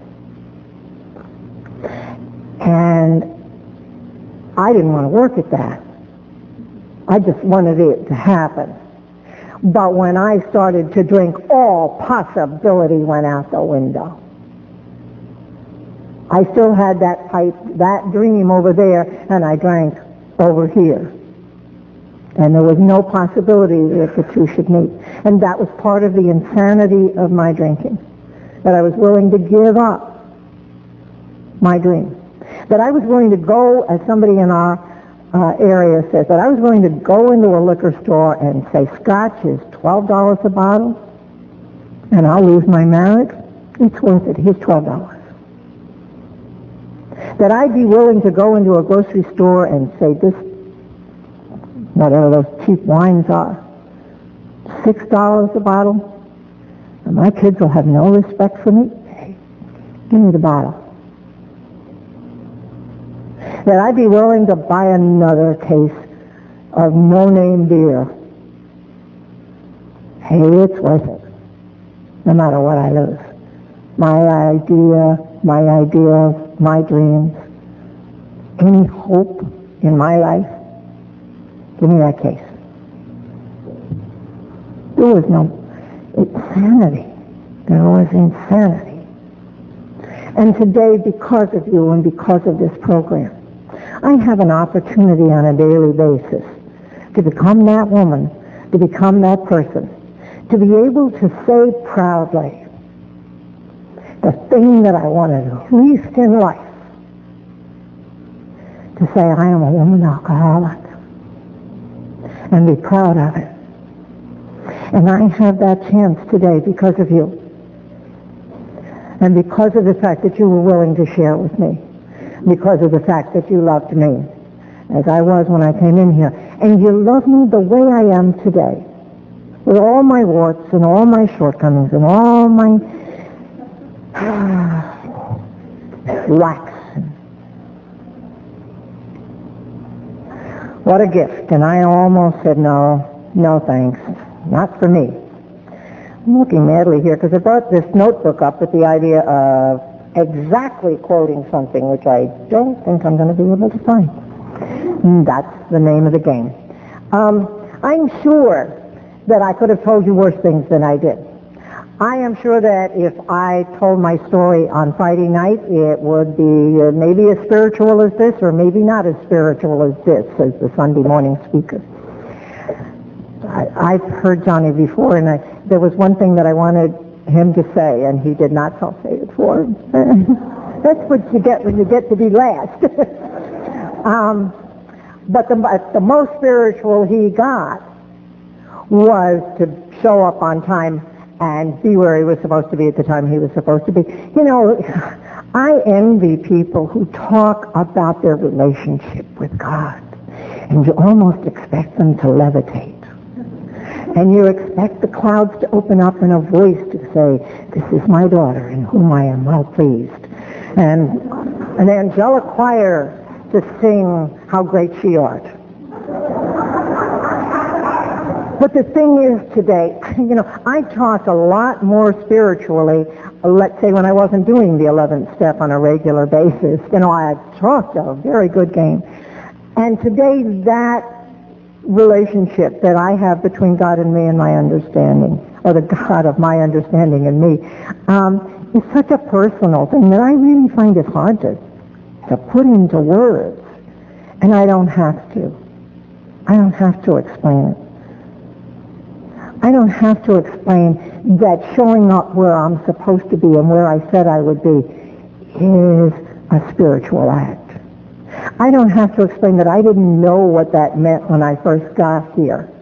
And I didn't want to work at that. I just wanted it to happen. But when I started to drink, all possibility went out the window. I still had that pipe, that dream over there, and I drank over here. And there was no possibility that the two should meet. And that was part of the insanity of my drinking, that I was willing to give up my dream. That I was willing to go, as somebody in our uh, area says, that I was willing to go into a liquor store and say, Scotch is twelve dollars a bottle, and I'll lose my marriage. It's worth it. Here's twelve dollars. That I'd be willing to go into a grocery store and say, this, whatever those cheap wines are, six dollars a bottle, and my kids will have no respect for me. Hey, give me the bottle. That I'd be willing to buy another case of no-name beer. Hey, it's worth it, no matter what I lose. My idea, my ideas, my dreams, any hope in my life, give me that case. There was no insanity. There was insanity. And today, because of you and because of this program, I have an opportunity on a daily basis to become that woman, to become that person, to be able to say proudly the thing that I wanted least in life, to say I am a woman alcoholic, and be proud of it. And I have that chance today because of you, and because of the fact that you were willing to share with me, because of the fact that you loved me as I was when I came in here, and you love me the way I am today, with all my warts and all my shortcomings and all my lacks. What a gift. And I almost said, no, no thanks, not for me. I'm looking madly here because I brought this notebook up with the idea of exactly quoting something which I don't think I'm going to be able to find. And that's the name of the game. Um, I'm sure that I could have told you worse things than I did. I am sure that if I told my story on Friday night, it would be uh, maybe as spiritual as this, or maybe not as spiritual as this, as the Sunday morning speaker. I, I've heard Johnny before, and I, there was one thing that I wanted him to say, and he did not, so I'll say it for him. That's what you get when you get to be last. um, but the, the most spiritual he got was to show up on time and be where he was supposed to be at the time he was supposed to be. You know, I envy people who talk about their relationship with God, and you almost expect them to levitate. And you expect the clouds to open up and a voice to say, this is my daughter in whom I am well pleased. And an angelic choir to sing how great she art. But the thing is today, you know, I talk a lot more spiritually, let's say when I wasn't doing the eleventh step on a regular basis. You know, I talked a very good game. And today that relationship that I have between God and me and my understanding, or the God of my understanding and me, um, is such a personal thing that I really find it hard to, to put into words. And I don't have to. I don't have to explain it. I don't have to explain that showing up where I'm supposed to be and where I said I would be is a spiritual act. I don't have to explain that I didn't know what that meant when I first got here,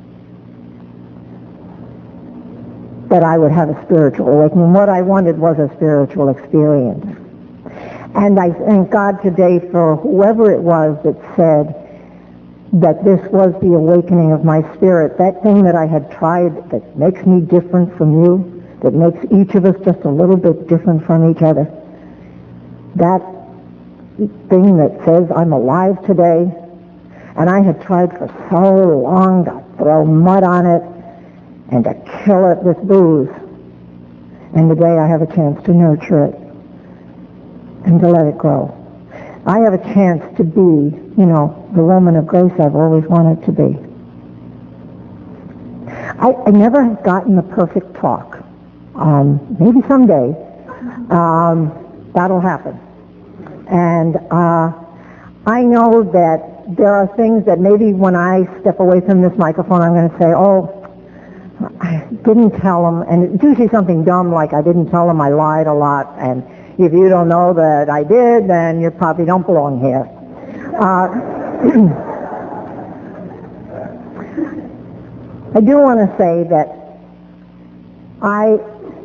that I would have a spiritual awakening. What I wanted was a spiritual experience. And I thank God today for whoever it was that said that this was the awakening of my spirit, that thing that I had tried that makes me different from you, that makes each of us just a little bit different from each other. That thing that says I'm alive today, and I had tried for so long to throw mud on it, and to kill it with booze. And today I have a chance to nurture it and to let it grow. I have a chance to be, you know, the woman of grace I've always wanted to be. I, I never have gotten the perfect talk. Um, maybe someday um, that'll happen. And uh, I know that there are things that maybe when I step away from this microphone I'm going to say, oh, I didn't tell them, and it's usually something dumb like I didn't tell them I lied a lot, and if you don't know that I did, then you probably don't belong here. Uh, I do want to say that I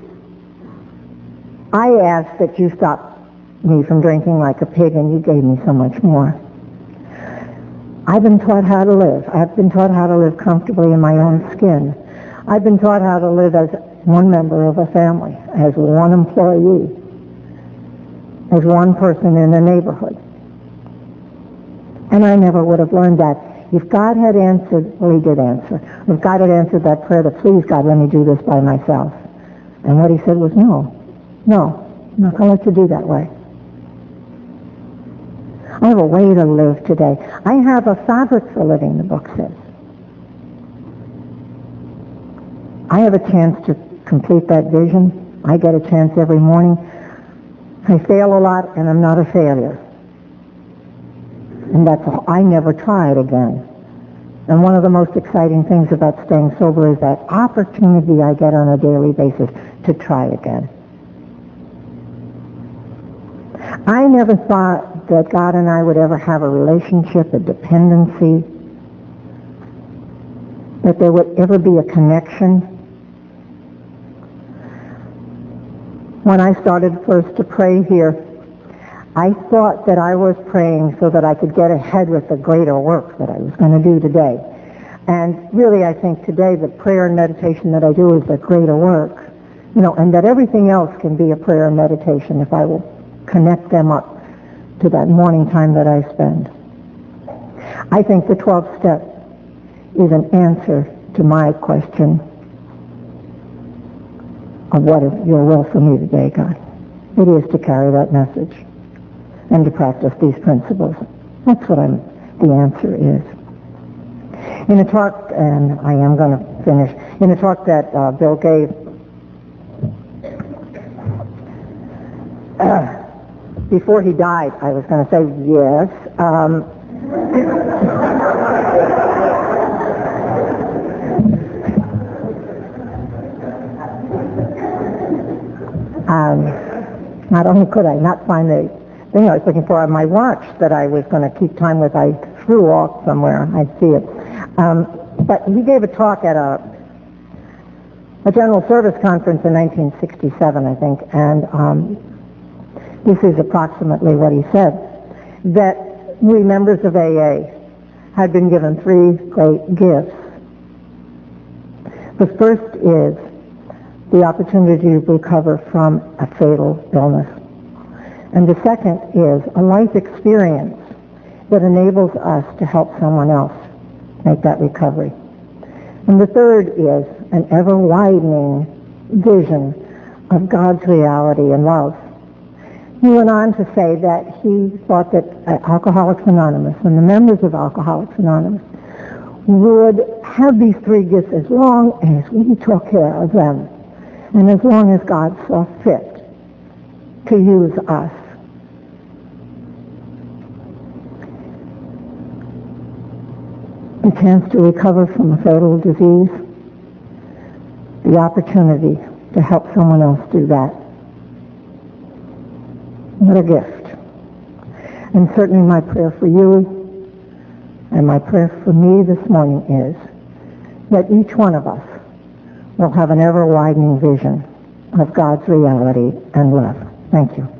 I asked that you stop me from drinking like a pig, and you gave me so much more. I've been taught how to live. I've been taught how to live comfortably in my own skin. I've been taught how to live as one member of a family, as one employee, as one person in a neighborhood. And I never would have learned that. If God had answered, well, he did answer. If God had answered that prayer to please God, let me do this by myself. And what he said was, no, no, I'm not going to let you do that way. I have a way to live today. I have a fabric for living, the book says. I have a chance to complete that vision. I get a chance every morning. I fail a lot, and I'm not a failure. And that's all. I never try it again. And one of the most exciting things about staying sober is that opportunity I get on a daily basis to try again. I never thought that God and I would ever have a relationship, a dependency, that there would ever be a connection. When I started first to pray here, I thought that I was praying so that I could get ahead with the greater work that I was going to do today. And really, I think today the prayer and meditation that I do is the greater work, you know, and that everything else can be a prayer and meditation if I will connect them up to that morning time that I spend. I think the twelfth step is an answer to my question of what is your will for me today, God. It is to carry that message and to practice these principles. That's what I'm, the answer is. In a talk, and I am going to finish, in a talk that uh, Bill gave, uh, before he died, I was going to say yes. Um, Um, not only could I not find the thing I was looking for on my watch that I was going to keep time with, I threw off somewhere. I see it. Um, but he gave a talk at a, a General Service Conference in nineteen sixty-seven, I think, and um, this is approximately what he said, that we members of A A had been given three great gifts. The first is the opportunity to recover from a fatal illness. And the second is a life experience that enables us to help someone else make that recovery. And the third is an ever-widening vision of God's reality and love. He went on to say that he thought that uh, Alcoholics Anonymous and the members of Alcoholics Anonymous would have these three gifts as long as we took care of them, and as long as God saw fit to use us. The chance to recover from a fatal disease, the opportunity to help someone else do that. What a gift. And certainly my prayer for you and my prayer for me this morning is that each one of us will have an ever-widening vision of God's reality and love. Thank you.